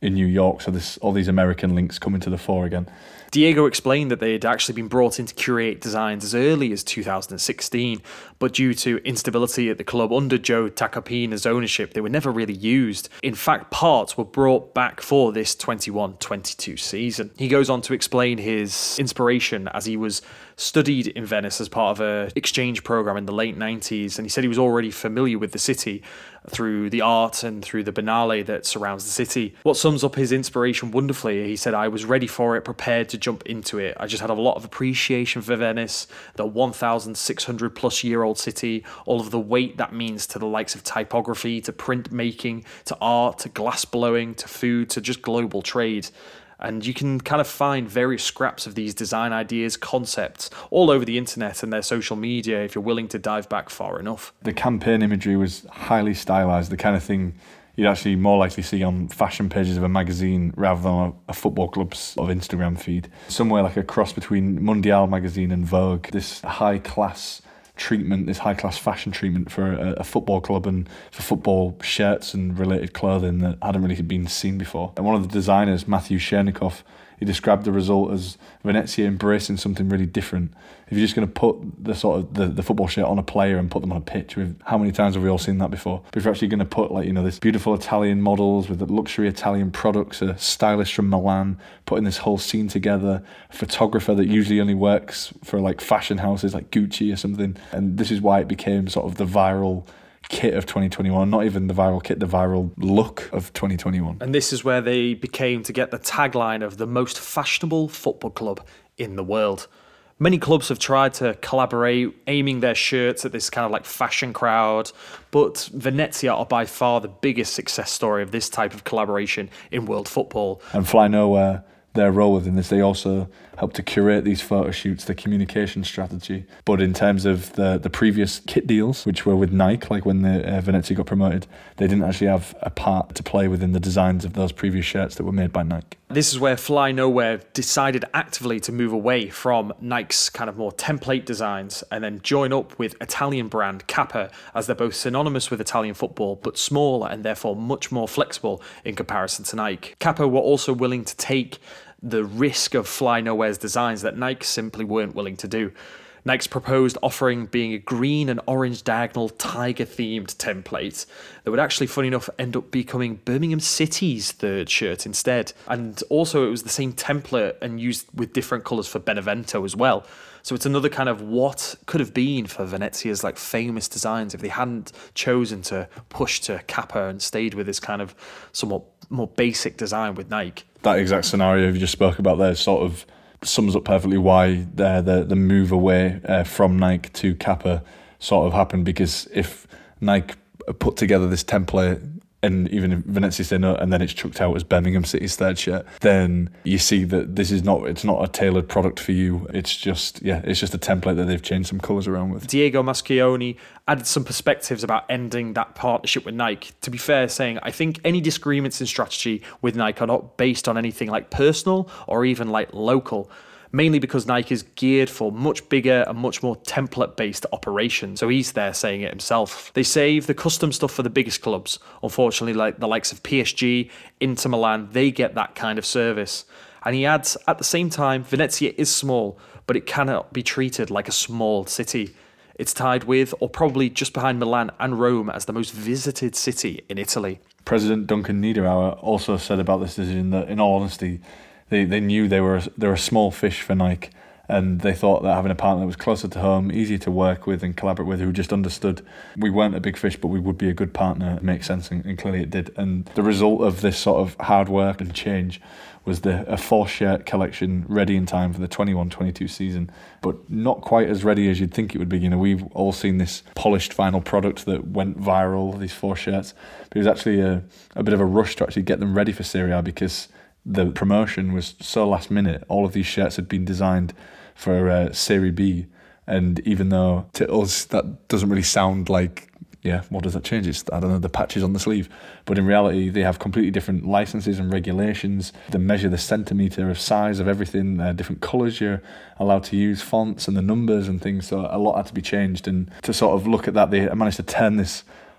in New York. So all these American links coming to the fore again. Diego explained that they had actually been brought in to curate designs as early as 2016, but due to instability at the club under Joe Tacopina's ownership, they were never really used. In fact, parts were brought back for this 21-22 season. He goes on to explain his inspiration as he was studied in Venice as part of an exchange program in the late 90s, and he said he was already familiar with the city through the art and through the Biennale that surrounds the city. What sums up his inspiration wonderfully, he said, I was ready for it, prepared to jump into it. I just had a lot of appreciation for Venice, the 1,600 plus year old city, all of the weight that means to the likes of typography, to printmaking, to art, to glass blowing, to food, to just global trade. And you can kind of find various scraps of these design ideas, concepts, all over the internet and their social media if you're willing to dive back far enough. The campaign imagery was highly stylized, the kind of thing you'd actually more likely see on fashion pages of a magazine rather than a football club's sort of Instagram feed. Somewhere like a cross between Mundial magazine and Vogue, this high-class treatment, this high-class fashion treatment for a football club and for football shirts and related clothing that hadn't really been seen before. And one of the designers, Matthew Chernikov, he described the result as Venezia embracing something really different. If you're just going to put the sort of the football shirt on a player and put them on a pitch, how many times have we all seen that before? But if you're actually going to put this beautiful Italian models with the luxury Italian products, a stylist from Milan putting this whole scene together, a photographer that usually only works for like fashion houses like Gucci or something, and this is why it became sort of the viral kit of 2021, not even the viral kit, the viral look of 2021. And this is where they became to get the tagline of the most fashionable football club in the world. Many clubs have tried to collaborate, aiming their shirts at this kind of like fashion crowd, but Venezia are by far the biggest success story of this type of collaboration in world football. And Fly Nowhere, their role within this, they also help to curate these photo shoots, the communication strategy. But in terms of the previous kit deals, which were with Nike, like when the Venezia got promoted, they didn't actually have a part to play within the designs of those previous shirts that were made by Nike. This is where Fly Nowhere decided actively to move away from Nike's kind of more template designs and then join up with Italian brand Kappa, as they're both synonymous with Italian football, but smaller and therefore much more flexible in comparison to Nike. Kappa were also willing to take the risk of Fly Nowhere's designs that Nike simply weren't willing to do. Nike's proposed offering being a green and orange diagonal tiger-themed template that would actually, funny enough, end up becoming Birmingham City's third shirt instead. And also it was the same template and used with different colours for Benevento as well. So it's another kind of what could have been for Venezia's like famous designs if they hadn't chosen to push to Kappa and stayed with this kind of somewhat more basic design with Nike. That exact scenario you just spoke about there sort of sums up perfectly why the move away from Nike to Kappa sort of happened, because if Nike put together this template and even if Venezia say no, and then it's chucked out as Birmingham City's third shirt, then you see that it's not a tailored product for you. It's just a template that they've changed some colours around with. Diego Mascioni added some perspectives about ending that partnership with Nike. To be fair, saying, I think any disagreements in strategy with Nike are not based on anything like personal or even like local, mainly because Nike is geared for much bigger and much more template-based operations. So he's there saying it himself. They save the custom stuff for the biggest clubs. Unfortunately, like the likes of PSG, Inter Milan, they get that kind of service. And he adds, at the same time, Venezia is small, but it cannot be treated like a small city. It's tied with, or probably just behind Milan and Rome, as the most visited city in Italy. President Duncan Niederauer also said about this decision that, in all honesty, they knew they were a small fish for Nike, and they thought that having a partner that was closer to home, easier to work with and collaborate with, who just understood we weren't a big fish, but we would be a good partner, it makes sense, and clearly it did. And the result of this sort of hard work and change was a 4-shirt collection ready in time for the 21-22 season, but not quite as ready as you'd think it would be. We've all seen this polished final product that went viral, these 4 shirts, but it was actually a bit of a rush to actually get them ready for Serie A, because the promotion was so last minute. All of these shirts had been designed for Serie B, and even though to us that doesn't really sound like, what does that change? It's, I don't know, the patches on the sleeve. But in reality, they have completely different licenses and regulations. They measure the centimetre of size of everything, different colours you're allowed to use, fonts and the numbers and things. So a lot had to be changed. And to sort of look at that, they managed to turn this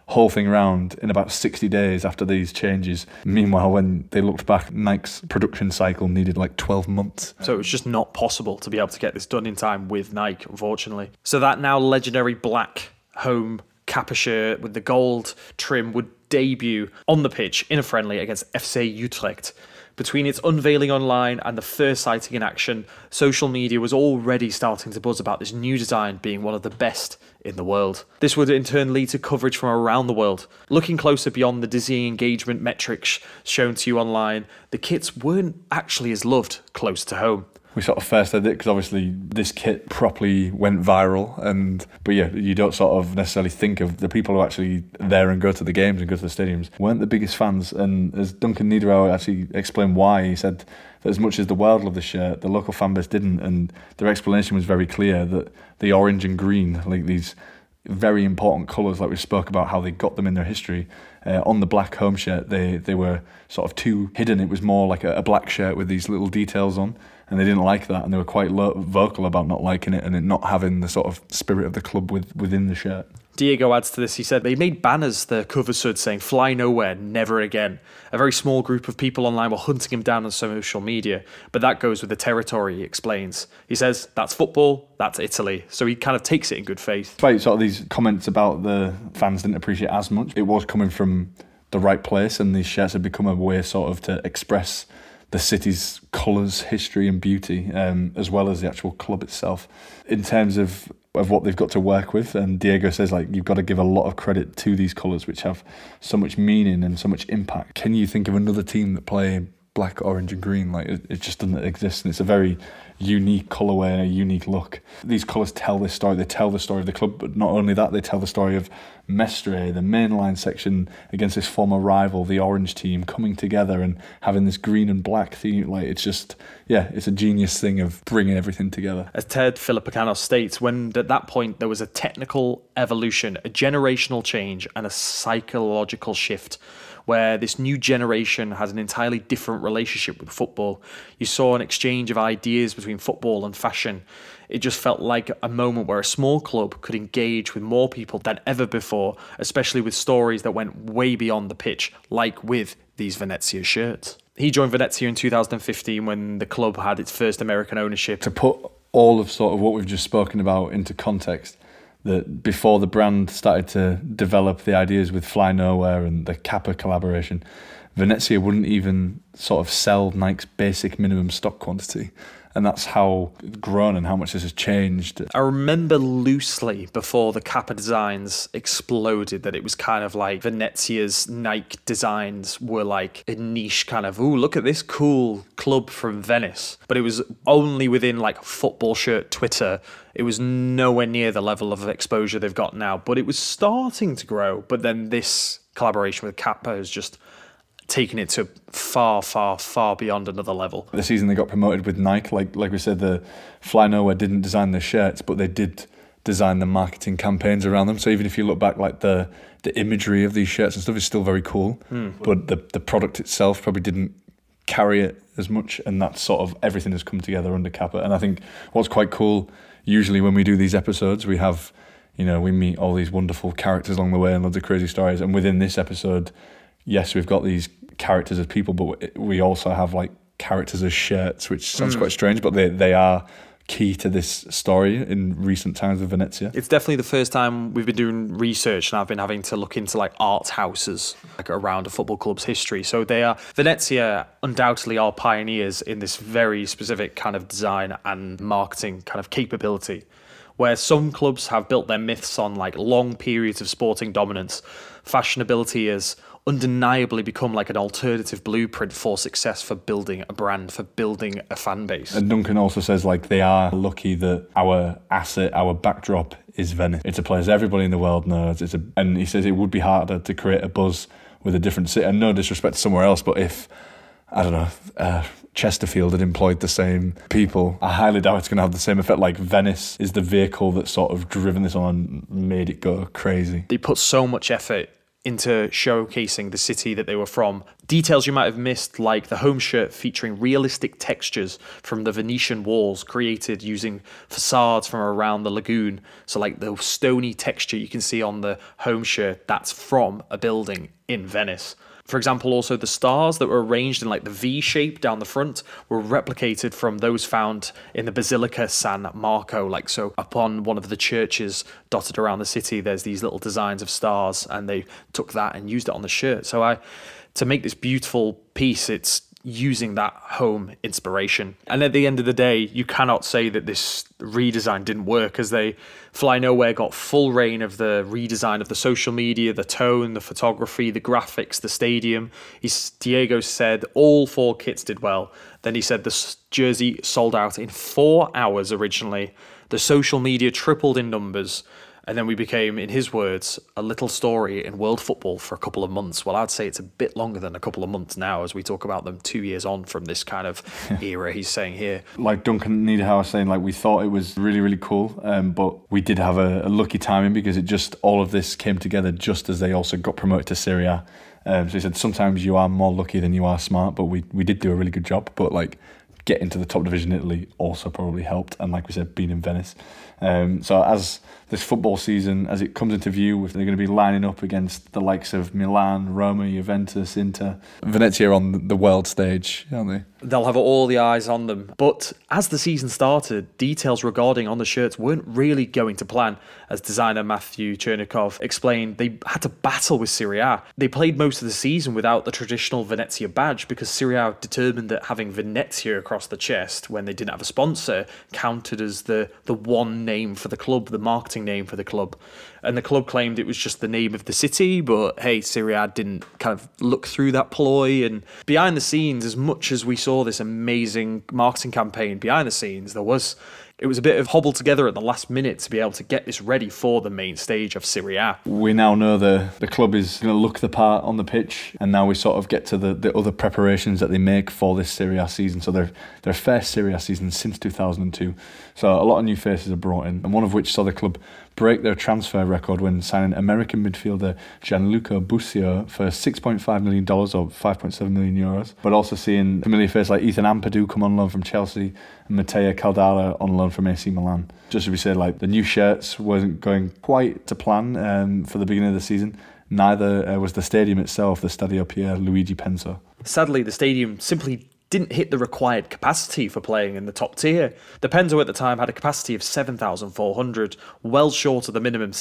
whole thing around in about 60 days after these changes. Meanwhile, when they looked back, Nike's production cycle needed like 12 months. So it was just not possible to be able to get this done in time with Nike, unfortunately. So that now legendary black home Kappa shirt with the gold trim would debut on the pitch in a friendly against FC Utrecht. Between its unveiling online and the first sighting in action, social media was already starting to buzz about this new design being one of the best in the world. This would in turn lead to coverage from around the world. Looking closer beyond the dizzying engagement metrics shown to you online, the kits weren't actually as loved close to home. We sort of first did it because obviously this kit properly went viral, but yeah, you don't sort of necessarily think of the people who actually there and go to the games and go to the stadiums weren't the biggest fans. And as Duncan Niederauer actually explained why, he said that as much as the world loved the shirt, the local fan base didn't, and their explanation was very clear that the orange and green, like these very important colours, like we spoke about how they got them in their history, on the black home shirt they were sort of too hidden. It was more like a black shirt with these little details on, and they didn't like that, and they were quite vocal about not liking it and it not having the sort of spirit of the club within the shirt. Diego adds to this, he said, they made banners the cover stood saying, "Fly nowhere, never again." A very small group of people online were hunting him down on social media, but that goes with the territory, he explains. He says, that's football, that's Italy. So he kind of takes it in good faith. Despite sort of these comments about the fans didn't appreciate as much, it was coming from the right place, and these shirts have become a way sort of to express the city's colours, history and beauty, as well as the actual club itself. In terms of what they've got to work with, and Diego says, like, you've got to give a lot of credit to these colours, which have so much meaning and so much impact. Can you think of another team that play black, orange and green? Like, it just doesn't exist, and it's a very unique colourway and a unique look. These colours tell this story. They tell the story of the club, but not only that, they tell the story of Mestre, the mainline section, against this former rival, the orange team, coming together and having this green and black theme. Like, it's just, yeah, it's a genius thing of bringing everything together. As Ted Filipacanos states, when at that point there was a technical evolution, a generational change and a psychological shift, where this new generation has an entirely different relationship with football. You saw an exchange of ideas between football and fashion. It just felt like a moment where a small club could engage with more people than ever before, especially with stories that went way beyond the pitch, like with these Venezia shirts. He joined Venezia in 2015 when the club had its first American ownership. To put all of sort of what we've just spoken about into context, that before the brand started to develop the ideas with Fly Nowhere and the Kappa collaboration, Venezia wouldn't even sort of sell Nike's basic minimum stock quantity. And that's how it's grown and how much this has changed. I remember loosely before the Kappa designs exploded that it was kind of like Venezia's Nike designs were like a niche kind of, ooh, look at this cool club from Venice. But it was only within like football shirt Twitter. It was nowhere near the level of exposure they've got now, but it was starting to grow. But then this collaboration with Kappa has just taken it to far, far, far beyond another level. The season they got promoted with Nike, like we said, the Fly Nowhere didn't design the shirts, but they did design the marketing campaigns around them. So even if you look back, like the imagery of these shirts and stuff is still very cool, but the product itself probably didn't carry it as much, and that's sort of everything has come together under Kappa. And I think what's quite cool, usually when we do these episodes, we have, you know, we meet all these wonderful characters along the way and loads of crazy stories. And within this episode, yes, we've got these characters as people, but we also have like characters as shirts, which sounds quite strange, but they are key to this story in recent times with Venezia. It's definitely the first time we've been doing research and I've been having to look into like art houses like around a football club's history. So Venezia undoubtedly are pioneers in this very specific kind of design and marketing kind of capability, where some clubs have built their myths on like long periods of sporting dominance. Fashionability has undeniably become like an alternative blueprint for success, for building a brand, for building a fan base. And Duncan also says like they are lucky that our asset, our backdrop is Venice. It's a place everybody in the world knows. And he says it would be harder to create a buzz with a different city. And no disrespect to somewhere else, but if, I don't know, Chesterfield had employed the same people, I highly doubt it's going to have the same effect. Like Venice is the vehicle that's sort of driven this on and made it go crazy. They put so much effort into showcasing the city that they were from. Details you might have missed, like the home shirt featuring realistic textures from the Venetian walls created using facades from around the lagoon. So like the stony texture you can see on the home shirt, that's from a building in Venice. For example, also the stars that were arranged in like the V shape down the front were replicated from those found in the Basilica San Marco. Like, so upon one of the churches dotted around the city, there's these little designs of stars, and they took that and used it on the shirt. So to make this beautiful piece, it's using that home inspiration. And at the end of the day, you cannot say that this redesign didn't work, as they Fly Nowhere got full reign of the redesign of the social media, the tone, the photography, the graphics, the stadium. Diego said all 4 kits did well. Then he said the jersey sold out in 4 hours originally. The social media tripled in numbers. And then we became, in his words, a little story in world football for a couple of months. Well, I'd say it's a bit longer than a couple of months now, as we talk about them 2 years on from this kind of era he's saying here. Like Duncan Niederhauer was saying, like, we thought it was really, really cool, but we did have a lucky timing, because it just, all of this came together just as they also got promoted to Serie A. So he said sometimes you are more lucky than you are smart, but we did do a really good job. But like, getting to the top division in Italy also probably helped, and like we said, being in Venice. So as this football season, as it comes into view, they're going to be lining up against the likes of Milan, Roma, Juventus, Inter. Venezia on the world stage, aren't they? They'll have all the eyes on them. But as the season started, details regarding on the shirts weren't really going to plan. As designer Matthew Chernikov explained, they had to battle with Serie A. They played most of the season without the traditional Venezia badge, because Serie A determined that having Venezia across the chest when they didn't have a sponsor counted as the one name for the club, the marketing name for the club. And the club claimed it was just the name of the city, but hey, Serie A didn't kind of look through that ploy. And behind the scenes, as much as we saw this amazing marketing campaign behind the scenes, it was a bit of hobbled together at the last minute to be able to get this ready for the main stage of Serie A. We now know the club is going to look the part on the pitch, and now we sort of get to the other preparations that they make for this Serie A season. So their first Serie A season since 2002. So a lot of new faces are brought in, and one of which saw the club break their transfer record when signing American midfielder Gianluca Busio for $6.5 million or 5.7 million euros. But also seeing familiar faces like Ethan Ampadu come on loan from Chelsea and Matteo Caldara on loan from AC Milan. Just as we said, like, the new shirts wasn't going quite to plan for the beginning of the season. Neither was the stadium itself, the Stadio Pier Luigi Penso. Sadly, the stadium simply didn't hit the required capacity for playing in the top tier. The Penso at the time had a capacity of 7,400, well short of the minimum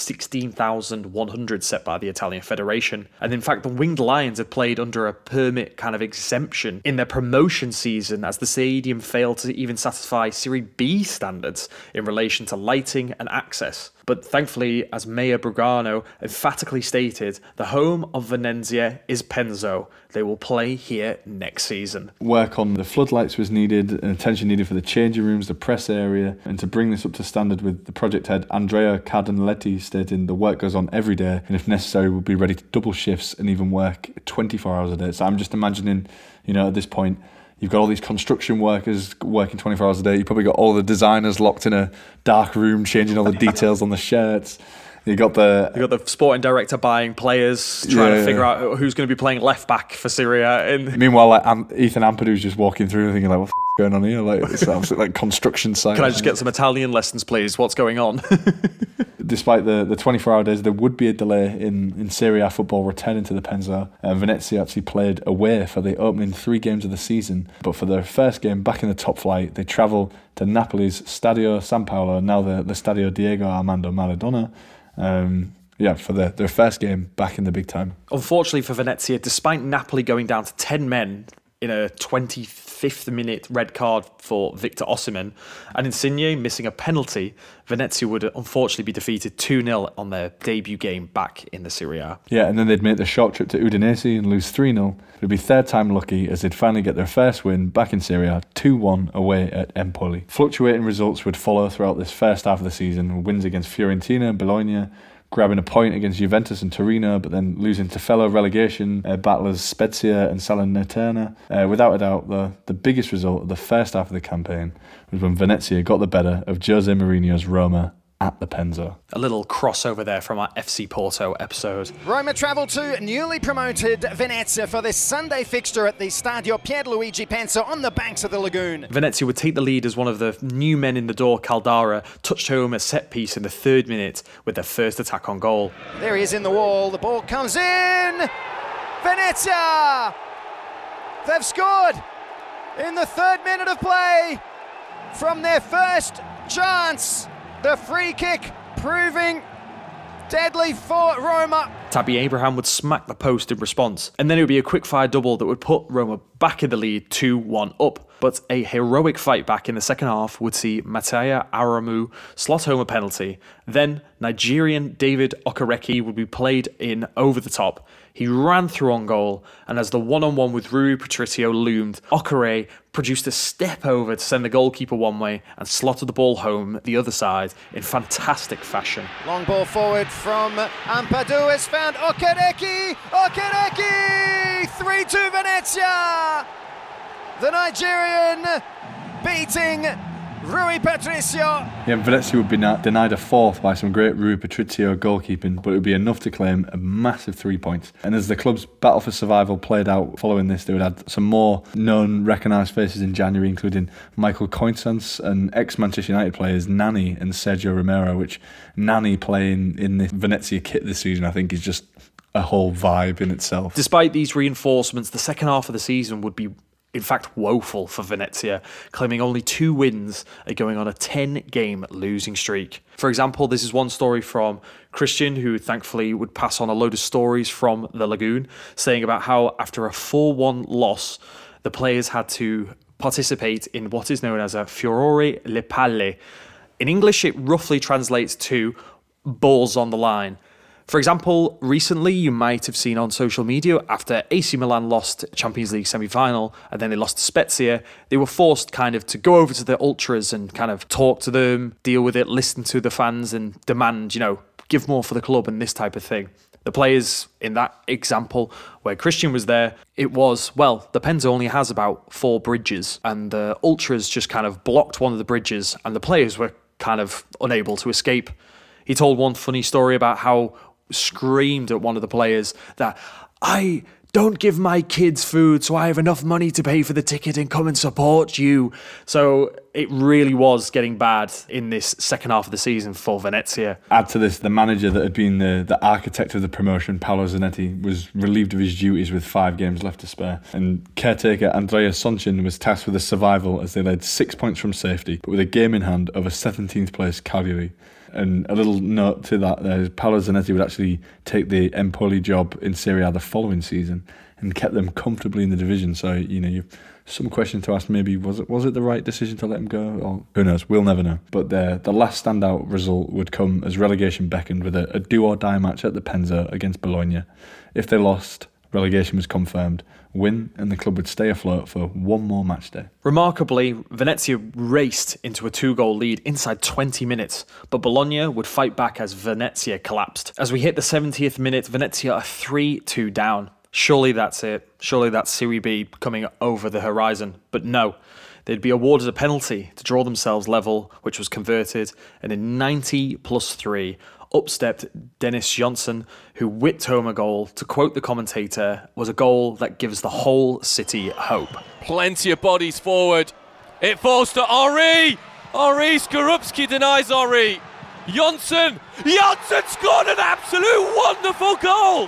16,100 set by the Italian Federation. And in fact, the Winged Lions had played under a permit kind of exemption in their promotion season, as the stadium failed to even satisfy Serie B standards in relation to lighting and access. But thankfully, as Mayor Brugano emphatically stated, the home of Venezia is Penso. They will play here next season. Work on the floodlights was needed, and attention needed for the changing rooms, the press area, and to bring this up to standard, with the project head Andrea Cardinaletti stating the work goes on every day, and if necessary we'll be ready to double shifts and even work 24 hours a day. So I'm just imagining, at this point, you've got all these construction workers working 24 hours a day. You've probably got all the designers locked in a dark room, changing all the details on the shirts. You got the sporting director buying players, trying to figure out who's going to be playing left back for Serie A. Meanwhile, like Ethan Ampadu's just walking through and thinking, like, what the f*** going on here? Like, it's absolutely like construction site. Can I just get some Italian lessons, please? What's going on? Despite the 24-hour days, there would be a delay in Serie A football returning to the Penso. Venezia actually played away for the opening 3 games of the season, but for their first game back in the top flight, they travel to Napoli's Stadio San Paolo, now the Stadio Diego Armando Maradona. For their first game back in the big time. Unfortunately for Venezia, despite Napoli going down to 10 men in a 25th minute red card for Victor Osimhen and Insigne missing a penalty, Venezia would unfortunately be defeated 2-0 on their debut game back in the Serie A. Yeah, and then they'd make the short trip to Udinese and lose 3-0. It'd be third time lucky, as they'd finally get their first win back in Serie A, 2-1 away at Empoli. Fluctuating results would follow throughout this first half of the season, wins against Fiorentina and Bologna, grabbing a point against Juventus and Torino, but then losing to fellow relegation battlers Spezia and Salernitana. Without a doubt, the biggest result of the first half of the campaign was when Venezia got the better of Jose Mourinho's Roma at the Penza. A little crossover there from our FC Porto episode. Roma travel to newly promoted Venezia for this Sunday fixture at the Stadio Pierluigi Penza on the banks of the lagoon. Venezia would take the lead as one of the new men in the door, Caldara, touched home a set piece in the 3rd minute with their first attack on goal. There he is in the wall, the ball comes in! Venezia! They've scored in the 3rd minute of play from their first chance. The free kick proving deadly for Roma. Tabby Abraham would smack the post in response, and then it would be a quick-fire double that would put Roma back in the lead 2-1 up. But a heroic fight back in the second half would see Mattia Aramu slot home a penalty. Then Nigerian David Okereke would be played in over the top. He ran through on goal, and as the one-on-one with Rui Patricio loomed, Okere produced a step over to send the goalkeeper one way and slotted the ball home the other side in fantastic fashion. Long ball forward from Ampadu has found Okereke! Okereke! 3-2 Venezia! The Nigerian beating Rui Patricio. Yeah, Venezia would be denied a 4th by some great Rui Patricio goalkeeping, but it would be enough to claim a massive 3 points. And as the club's battle for survival played out following this, they would add some more known, recognised faces in January, including Michael Coinstance and ex-Manchester United players Nani and Sergio Romero, which Nani playing in the Venezia kit this season, I think, is just a whole vibe in itself. Despite these reinforcements, the second half of the season would be in fact woeful for Venezia, claiming only 2 wins and going on a 10-game losing streak. For example, this is one story from Christian, who thankfully would pass on a load of stories from the Lagoon, saying about how after a 4-1 loss, the players had to participate in what is known as a furore le palle. In English, it roughly translates to balls on the line. For example, recently you might have seen on social media after AC Milan lost Champions League semi-final and then they lost to Spezia, they were forced kind of to go over to the ultras and kind of talk to them, deal with it, listen to the fans and demand, give more for the club and this type of thing. The players in that example where Christian was there, it was, the Penza only has about 4 bridges and the ultras just kind of blocked one of the bridges and the players were kind of unable to escape. He told one funny story about how screamed at one of the players that I don't give my kids food so I have enough money to pay for the ticket and come and support you. So it really was getting bad in this second half of the season for Venezia. Add to this, the manager that had been the architect of the promotion, Paolo Zanetti, was relieved of his duties with 5 games left to spare. And caretaker Andrea Sonchin was tasked with the survival as they led 6 points from safety, but with a game in hand over 17th place Cagliari. And a little note to that, Paolo Zanetti would actually take the Empoli job in Serie A the following season and kept them comfortably in the division. So, you've some question to ask, maybe was it the right decision to let him go? Or who knows? We'll never know. But the last standout result would come as relegation beckoned with a do-or-die match at the Penza against Bologna. If they lost, relegation was confirmed. Win and the club would stay afloat for one more match day. Remarkably, Venezia raced into a 2-goal lead inside 20 minutes, but Bologna would fight back as Venezia collapsed. As we hit the 70th minute, Venezia are 3-2 down. Surely that's it. Surely that's Serie B coming over the horizon. But no, they'd be awarded a penalty to draw themselves level, which was converted, and in 90+3, up stepped Dennis Johnson, who whipped home a goal. To quote the commentator, was a goal that gives the whole city hope. Plenty of bodies forward. It falls to Henri. Henri Skorupski denies Henri. Johnson scored an absolute wonderful goal.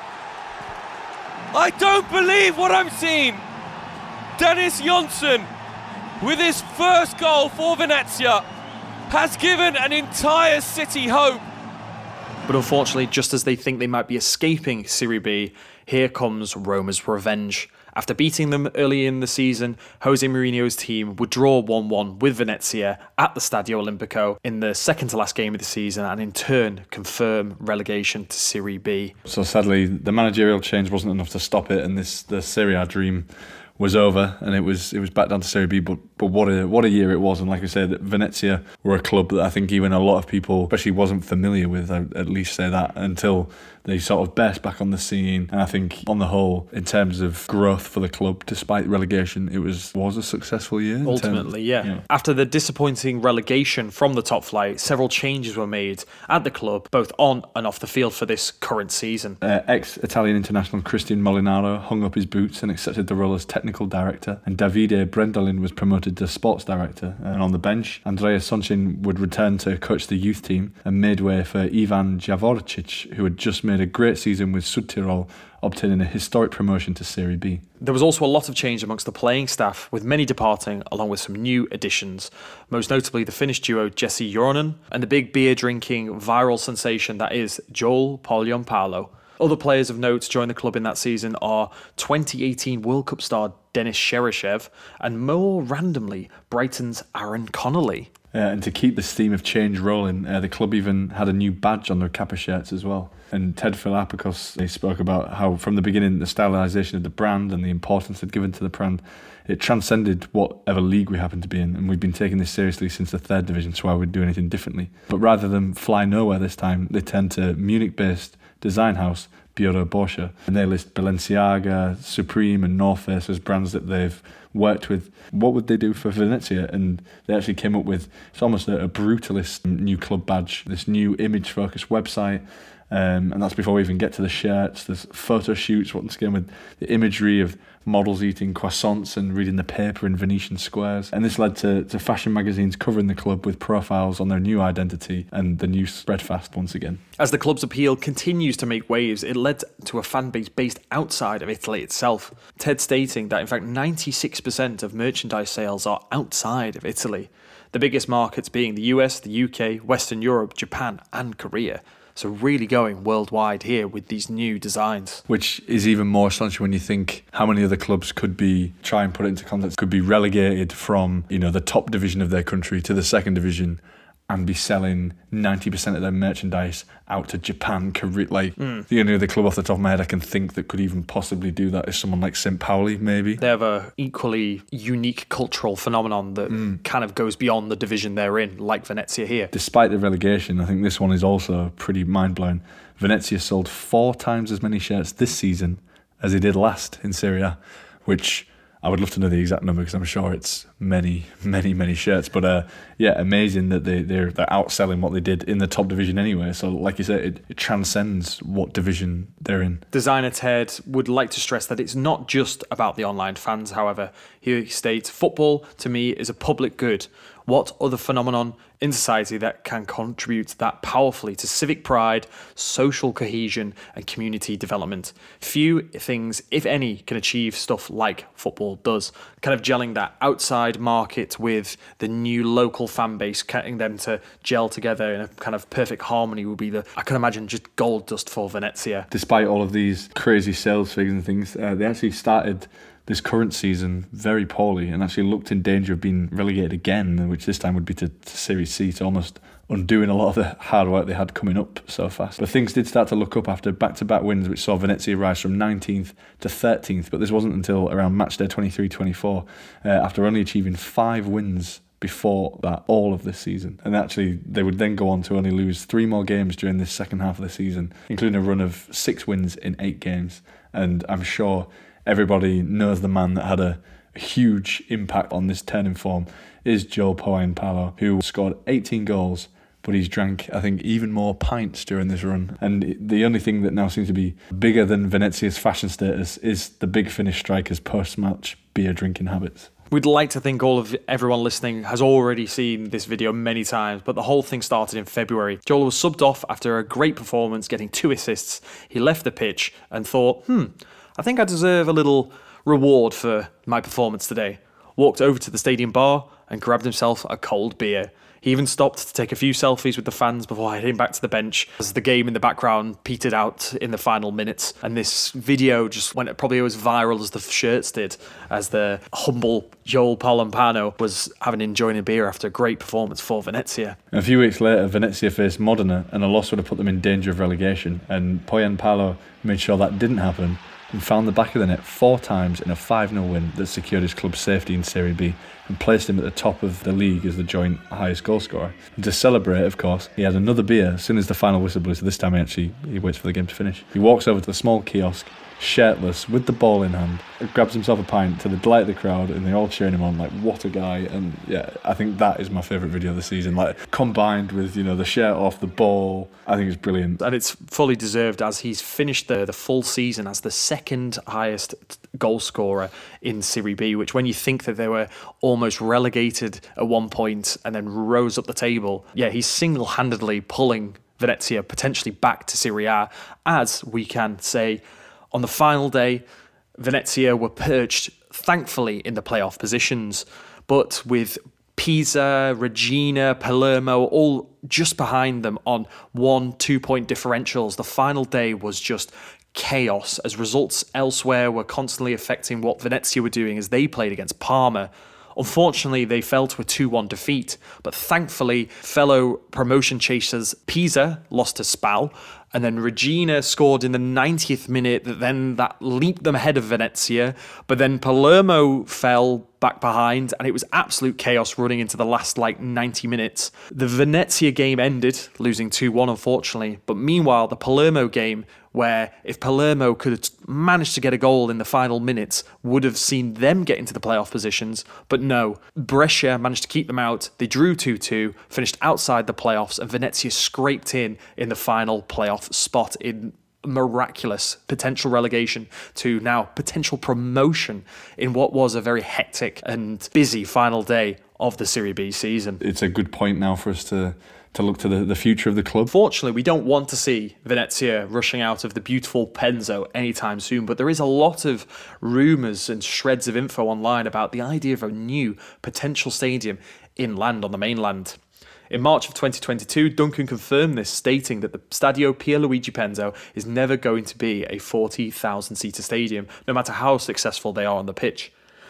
I don't believe what I'm seeing. Dennis Johnson, with his first goal for Venezia, has given an entire city hope. But unfortunately, just as they think they might be escaping Serie B, here comes Roma's revenge. After beating them early in the season, Jose Mourinho's team would draw 1-1 with Venezia at the Stadio Olimpico in the second-to-last game of the season and in turn confirm relegation to Serie B. So sadly, the managerial change wasn't enough to stop it, and the Serie A dream was over and it was back down to Serie B. But what a year it was. And like I said, Venezia were a club that I think even a lot of people especially wasn't familiar with. I'd at least say that until they sort of burst back on the scene. And I think on the whole, in terms of growth for the club, despite relegation, it was a successful year. Ultimately, yeah. After the disappointing relegation from the top flight, several changes were made at the club, both on and off the field for this current season. Ex-Italian international Christian Molinaro hung up his boots and accepted the role as technical director, and Davide Brendolin was promoted to sports director. And on the bench, Andrea Soncin would return to coach the youth team and made way for Ivan Javorcic, who had just made a great season with Südtirol, obtaining a historic promotion to Serie B. There was also a lot of change amongst the playing staff, with many departing, along with some new additions, most notably the Finnish duo Jesse Joronen and the big beer-drinking viral sensation that is Joel Pohjanpalo. Other players of note joined the club in that season are 2018 World Cup star Denis Cheryshev and more randomly Brighton's Aaron Connolly. And to keep this theme of change rolling, the club even had a new badge on their Kappa shirts as well. And Ted Philippakos, they spoke about how from the beginning the stylisation of the brand and the importance they'd given to the brand, it transcended whatever league we happened to be in, and we've been taking this seriously since the third division, so why would we do anything differently? But rather than fly nowhere this time, they turned to Munich-based design house Bureau Borsche, and they list Balenciaga, Supreme and North Face as brands that they've worked with. What would they do for Venezia? And they actually came up with, it's almost a brutalist new club badge, this new image-focused website. And that's before we even get to the shirts. There's photo shoots, once again, with the imagery of models eating croissants and reading the paper in Venetian squares. And this led to fashion magazines covering the club with profiles on their new identity, and the news spread fast once again. As the club's appeal continues to make waves, it led to a fan base based outside of Italy itself. Ted stating that in fact 96% of merchandise sales are outside of Italy. The biggest markets being the US, the UK, Western Europe, Japan and Korea. So really going worldwide here with these new designs. Which is even more astonishing when you think how many other clubs could be, try and put it into context, could be relegated from, the top division of their country to the second division and be selling 90% of their merchandise out to Japan, Korea. The only other club off the top of my head I can think that could even possibly do that is someone like St. Pauli, maybe. They have a equally unique cultural phenomenon that kind of goes beyond the division they're in, like Venezia here. Despite the relegation, I think this one is also pretty mind-blowing. Venezia sold 4 times as many shirts this season as they did last in Serie A, which I would love to know the exact number because I'm sure it's many, many, many shirts. But amazing that they're outselling what they did in the top division anyway. So like you said, it transcends what division they're in. Designer Ted would like to stress that it's not just about the online fans, however. He states, football to me is a public good. What other phenomenon in society that can contribute that powerfully to civic pride, social cohesion and community development? Few things, if any, can achieve stuff like football does. Kind of gelling that outside market with the new local fan base, getting them to gel together in a kind of perfect harmony would be I can imagine just gold dust for Venezia. Despite all of these crazy sales figures and things, they actually started this current season very poorly and actually looked in danger of being relegated again, which this time would be to Serie C, to almost undoing a lot of the hard work they had coming up so fast. But things did start to look up after back-to-back wins, which saw Venezia rise from 19th to 13th, but this wasn't until around matchday 23-24, after only achieving 5 wins before that all of this season. And actually they would then go on to only lose 3 more games during this second half of the season, including a run of 6 wins in 8 games. And I'm sure everybody knows the man that had a huge impact on this turn in form is Joel Pohjanpalo, who scored 18 goals, but he's drank, I think, even more pints during this run. And the only thing that now seems to be bigger than Venezia's fashion status is the big Finnish striker's post-match beer drinking habits. We'd like to think everyone listening has already seen this video many times, but the whole thing started in February. Joel was subbed off after a great performance, getting 2 assists. He left the pitch and thought, I think I deserve a little reward for my performance today. Walked over to the stadium bar and grabbed himself a cold beer. He even stopped to take a few selfies with the fans before heading back to the bench as the game in the background petered out in the final minutes. And this video just went probably as viral as the shirts did, as the humble Joel Pohjanpalo was enjoying a beer after a great performance for Venezia. A few weeks later, Venezia faced Modena, and a loss would have put them in danger of relegation. And Pohjanpalo made sure that didn't happen and found the back of the net 4 times in a 5-0 win that secured his club's safety in Serie B and placed him at the top of the league as the joint highest goal scorer. And to celebrate, of course, he had another beer as soon as the final whistle blew, so this time he waits for the game to finish. He walks over to the small kiosk, shirtless, with the ball in hand, grabs himself a pint to the delight of the crowd, and they're all cheering him on like, what a guy. And yeah, I think that is my favourite video of the season, like combined with, you know, the shirt off, the ball. I think it's brilliant. And it's fully deserved, as he's finished the full season as the second highest goal scorer in Serie B, which when you think that they were almost relegated at one point and then rose up the table, yeah, he's single-handedly pulling Venezia potentially back to Serie A, as we can say. On the final day, Venezia were perched, thankfully, in the playoff positions, but with Pisa, Regina, Palermo all just behind them on 1-2 point differentials. The final day was just chaos, as results elsewhere were constantly affecting what Venezia were doing as they played against Parma. Unfortunately, they fell to a 2-1 defeat, but thankfully, fellow promotion chasers Pisa lost to Spal, and then Regina scored in the 90th minute, that leaped them ahead of Venezia, but then Palermo fell back behind, and it was absolute chaos running into the last 90 minutes. The Venezia game ended, losing 2-1 unfortunately, but meanwhile the Palermo game, where if Palermo could have managed to get a goal in the final minutes, would have seen them get into the playoff positions, but no. Brescia managed to keep them out, they drew 2-2, finished outside the playoffs, and Venezia scraped in the final playoff spot in miraculous potential relegation to now potential promotion in what was a very hectic and busy final day of the Serie B season. It's a good point now for us to look to the future of the club. Fortunately, we don't want to see Venezia rushing out of the beautiful Penzo anytime soon, but there is a lot of rumours and shreds of info online about the idea of a new potential stadium inland on the mainland. In March of 2022, Duncan confirmed this, stating that the Stadio Pierluigi Penzo is never going to be a 40,000-seater stadium, no matter how successful they are on the pitch.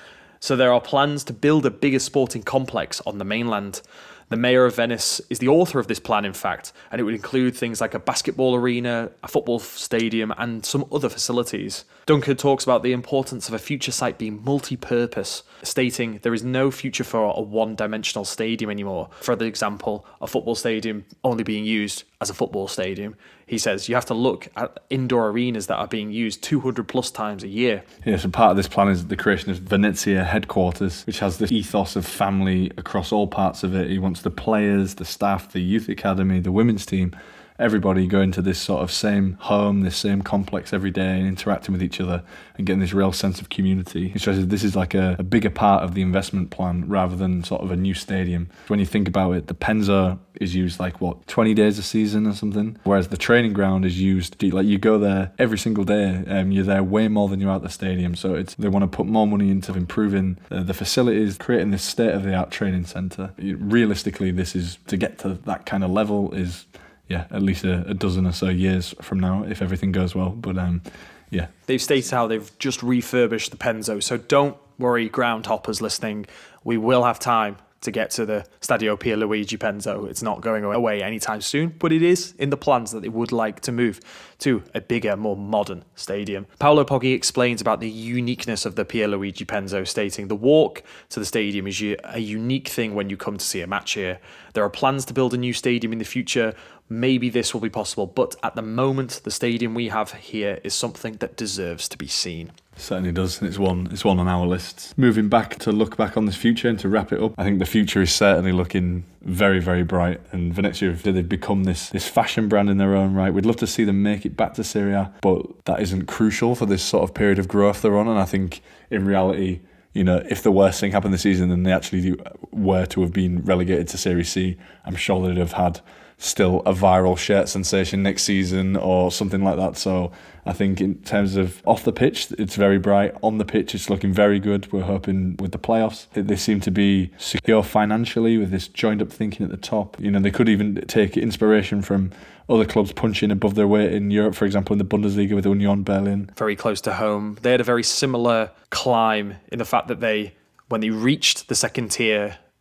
So there are plans to build a bigger sporting complex on the mainland. The Mayor of Venice is the author of this plan, in fact, and it would include things like a basketball arena, a football stadium, and some other facilities. Duncan talks about the importance of a future site being multi-purpose, stating there is no future for a one-dimensional stadium anymore. For example, a football stadium only being used as a football stadium. He says you have to look at indoor arenas that are being used 200 plus times a year. Yeah, so part of this plan is the creation of Venezia headquarters, which has this ethos of family across all parts of it. He wants the players, the staff, the youth academy, the women's team, everybody going to this sort of same home, this same complex every day and interacting with each other and getting this real sense of community. He says this is like a bigger part of the investment plan rather than sort of a new stadium. When you think about it, the Penzo is used 20 days a season or something, whereas the training ground is used, you go there every single day, you're there way more than you're at the stadium. So they want to put more money into improving the facilities, creating this state-of-the-art training centre. Realistically, this is, to get to that kind of level is, at least a dozen or so years from now, if everything goes well. But they've stated how they've just refurbished the Penzo, so don't worry, ground hoppers listening. We will have time to get to the Stadio Pierluigi Penzo. It's not going away anytime soon, but it is in the plans that they would like to move to a bigger, more modern stadium. Paolo Poggi explains about the uniqueness of the Pierluigi Penzo, stating the walk to the stadium is a unique thing when you come to see a match here. There are plans to build a new stadium in the future. Maybe this will be possible, but at the moment, the stadium we have here is something that deserves to be seen. Certainly does, and it's one on our lists. Moving back to look back on this future and to wrap it up, I think the future is certainly looking very, very bright, and Venezia, they've become this fashion brand in their own right. We'd love to see them make it back to Serie A, but that isn't crucial for this sort of period of growth they're on, and I think in reality, if the worst thing happened this season and they actually were to have been relegated to Serie C, I'm sure they'd have had still a viral shirt sensation next season or something like that. So I think in terms of off the pitch, it's very bright. On the pitch, it's looking very good. We're hoping with the playoffs, they seem to be secure financially with this joined up thinking at the top. They could even take inspiration from other clubs punching above their weight in Europe, for example, in the Bundesliga with Union Berlin. Very close to home. They had a very similar climb in the fact that when they reached the second tier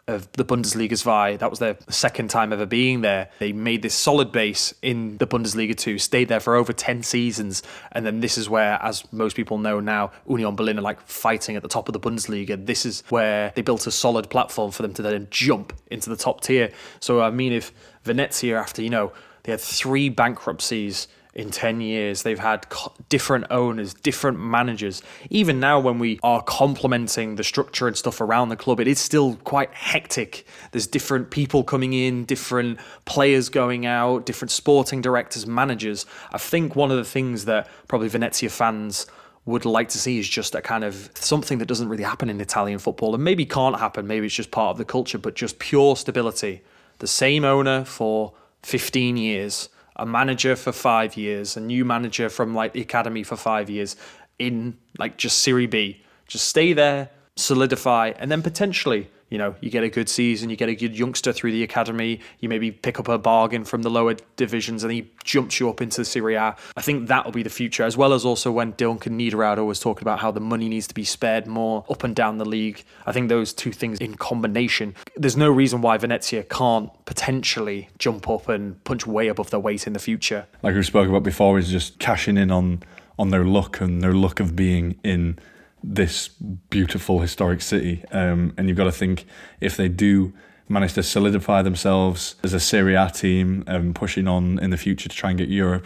of the Bundesliga 2. That was their second time ever being there. They made this solid base in the Bundesliga 2, stayed there for over 10 seasons. And then this is where, as most people know now, Union Berlin are like fighting at the top of the Bundesliga. This is where they built a solid platform for them to then jump into the top tier. So, I mean, if Venezia, after, they had 3 bankruptcies in 10 years. They've had different owners, different managers. Even now, when we are complementing the structure and stuff around the club, it is still quite hectic. There's different people coming in, different players going out, different sporting directors, managers. I think one of the things that probably Venezia fans would like to see is just a kind of something that doesn't really happen in Italian football, and maybe can't happen, maybe it's just part of the culture, but just pure stability. The same owner for 15 years, a manager for 5 years, a new manager from like the academy for 5 years in like just Serie B. Just stay there, solidify, and then potentially, you get a good season, you get a good youngster through the academy, you maybe pick up a bargain from the lower divisions and he jumps you up into Serie A. I think that will be the future, as well as also when Duncan Niederauer was talking about how the money needs to be spared more up and down the league. I think those two things in combination, there's no reason why Venezia can't potentially jump up and punch way above their weight in the future. Like we spoke about before, is just cashing in on their luck and their luck of being in this beautiful historic city, and you've got to think, if they do manage to solidify themselves as a Serie A team and pushing on in the future to try and get Europe,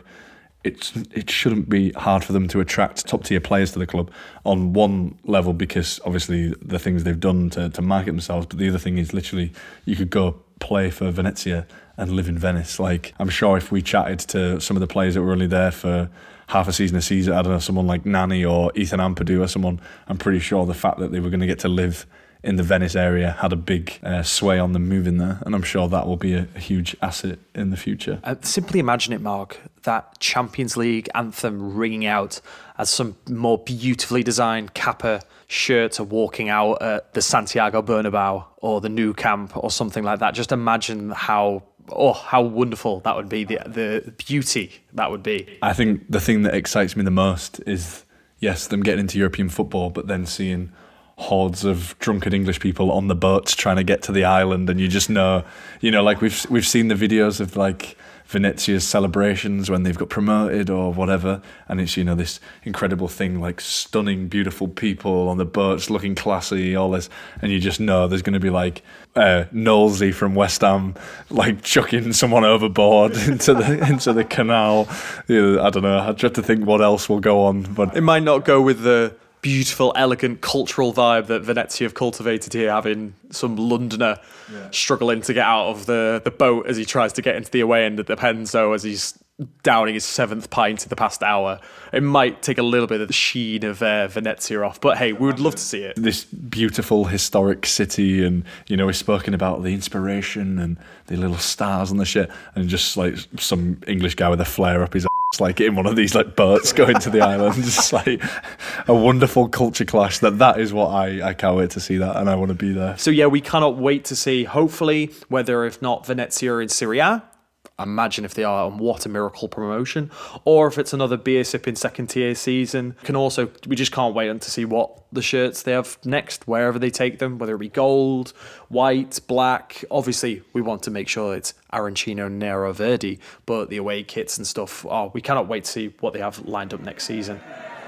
it shouldn't be hard for them to attract top tier players to the club on one level, because obviously the things they've done to market themselves, but the other thing is literally you could go play for Venezia and live in Venice. Like, I'm sure if we chatted to some of the players that were only there for half a season, I don't know, someone like Nani or Ethan Ampadu or someone, I'm pretty sure the fact that they were going to get to live in the Venice area had a big sway on them moving there, and I'm sure that will be a huge asset in the future. Simply imagine it, Mark, that Champions League anthem ringing out as some more beautifully designed Kappa shirts are walking out at the Santiago Bernabeu or the Nou Camp or something like that. Just imagine how wonderful that would be, the beauty that would be. I think the thing that excites me the most is, yes, them getting into European football, but then seeing hordes of drunken English people on the boats trying to get to the island, and you just know, like we've seen the videos of like Venezia's celebrations when they've got promoted or whatever, and it's this incredible thing, like stunning, beautiful people on the boats looking classy, all this, and you just know there's going to be like Knowlesy from West Ham like chucking someone overboard into the canal. I don't know. I dread to think what else will go on, but it might not go with the beautiful, elegant, cultural vibe that Venezia have cultivated here, having some Londoner struggling to get out of the boat as he tries to get into the away end at the Penzo as he's downing his 7th pint in the past hour. It might take a little bit of the sheen of Venezia off, but hey, we would love to see it. This beautiful historic city, and we've spoken about the inspiration and the little stars on the shit, and just like some English guy with a flare up his ass, like in one of these like boats going to the island. Just like a wonderful culture clash. That is what I can't wait to see that, and I want to be there. So yeah, we cannot wait to see, hopefully, whether if not Venezia are in Serie A, imagine if they are, and what a miracle promotion, or if it's another beer sipping second tier season. We just can't wait to see what the shirts they have next, wherever they take them, whether it be gold, white, black. Obviously we want to make sure it's Arancino, Nero, Verdi, but the away kits and stuff, we cannot wait to see what they have lined up next season.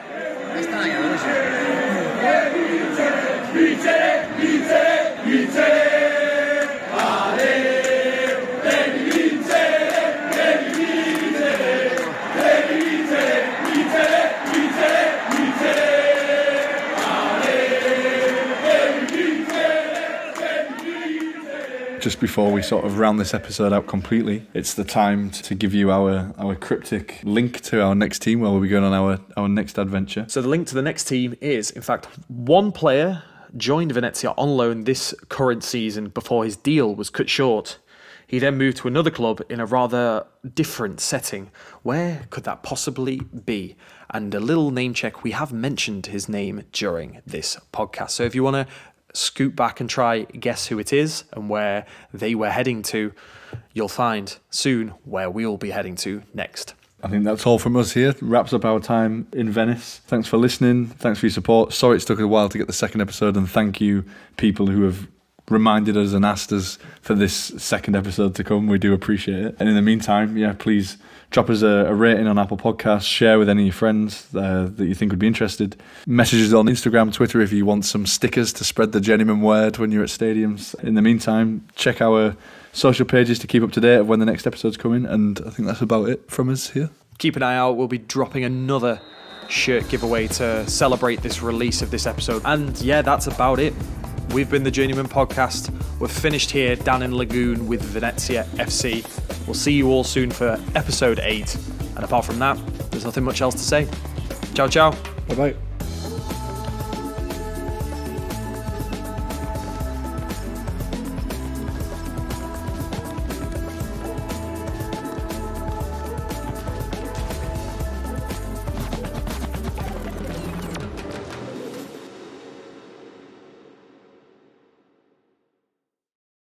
Just before we sort of round this episode out completely, it's the time to give you our cryptic link to our next team where we'll be going on our next adventure. So the link to the next team is, in fact, one player joined Venezia on loan this current season before his deal was cut short. He then moved to another club in a rather different setting. Where could that possibly be? And a little name check, we have mentioned his name during this podcast. So if you want to scoot back and try guess who it is and where they were heading to, you'll find soon where we'll be heading to next. I think that's all from us here. Wraps up our time in Venice. Thanks for listening. Thanks for your support. Sorry it's took a while to get the second episode, and thank you people who have reminded us and asked us for this second episode to come. We do appreciate it. And in the meantime, please drop us a rating on Apple Podcasts, share with any of your friends that you think would be interested. Message us on Instagram, Twitter if you want some stickers to spread the Journeyman word when you're at stadiums. In the meantime, check our social pages to keep up to date of when the next episode's coming, and I think that's about it from us here. Keep an eye out, we'll be dropping another shirt giveaway to celebrate this release of this episode. And that's about it. We've been the Journeyman Podcast. We're finished here down in Lagoon with Venezia FC. We'll see you all soon for episode 8. And apart from that, there's nothing much else to say. Ciao, ciao. Bye-bye.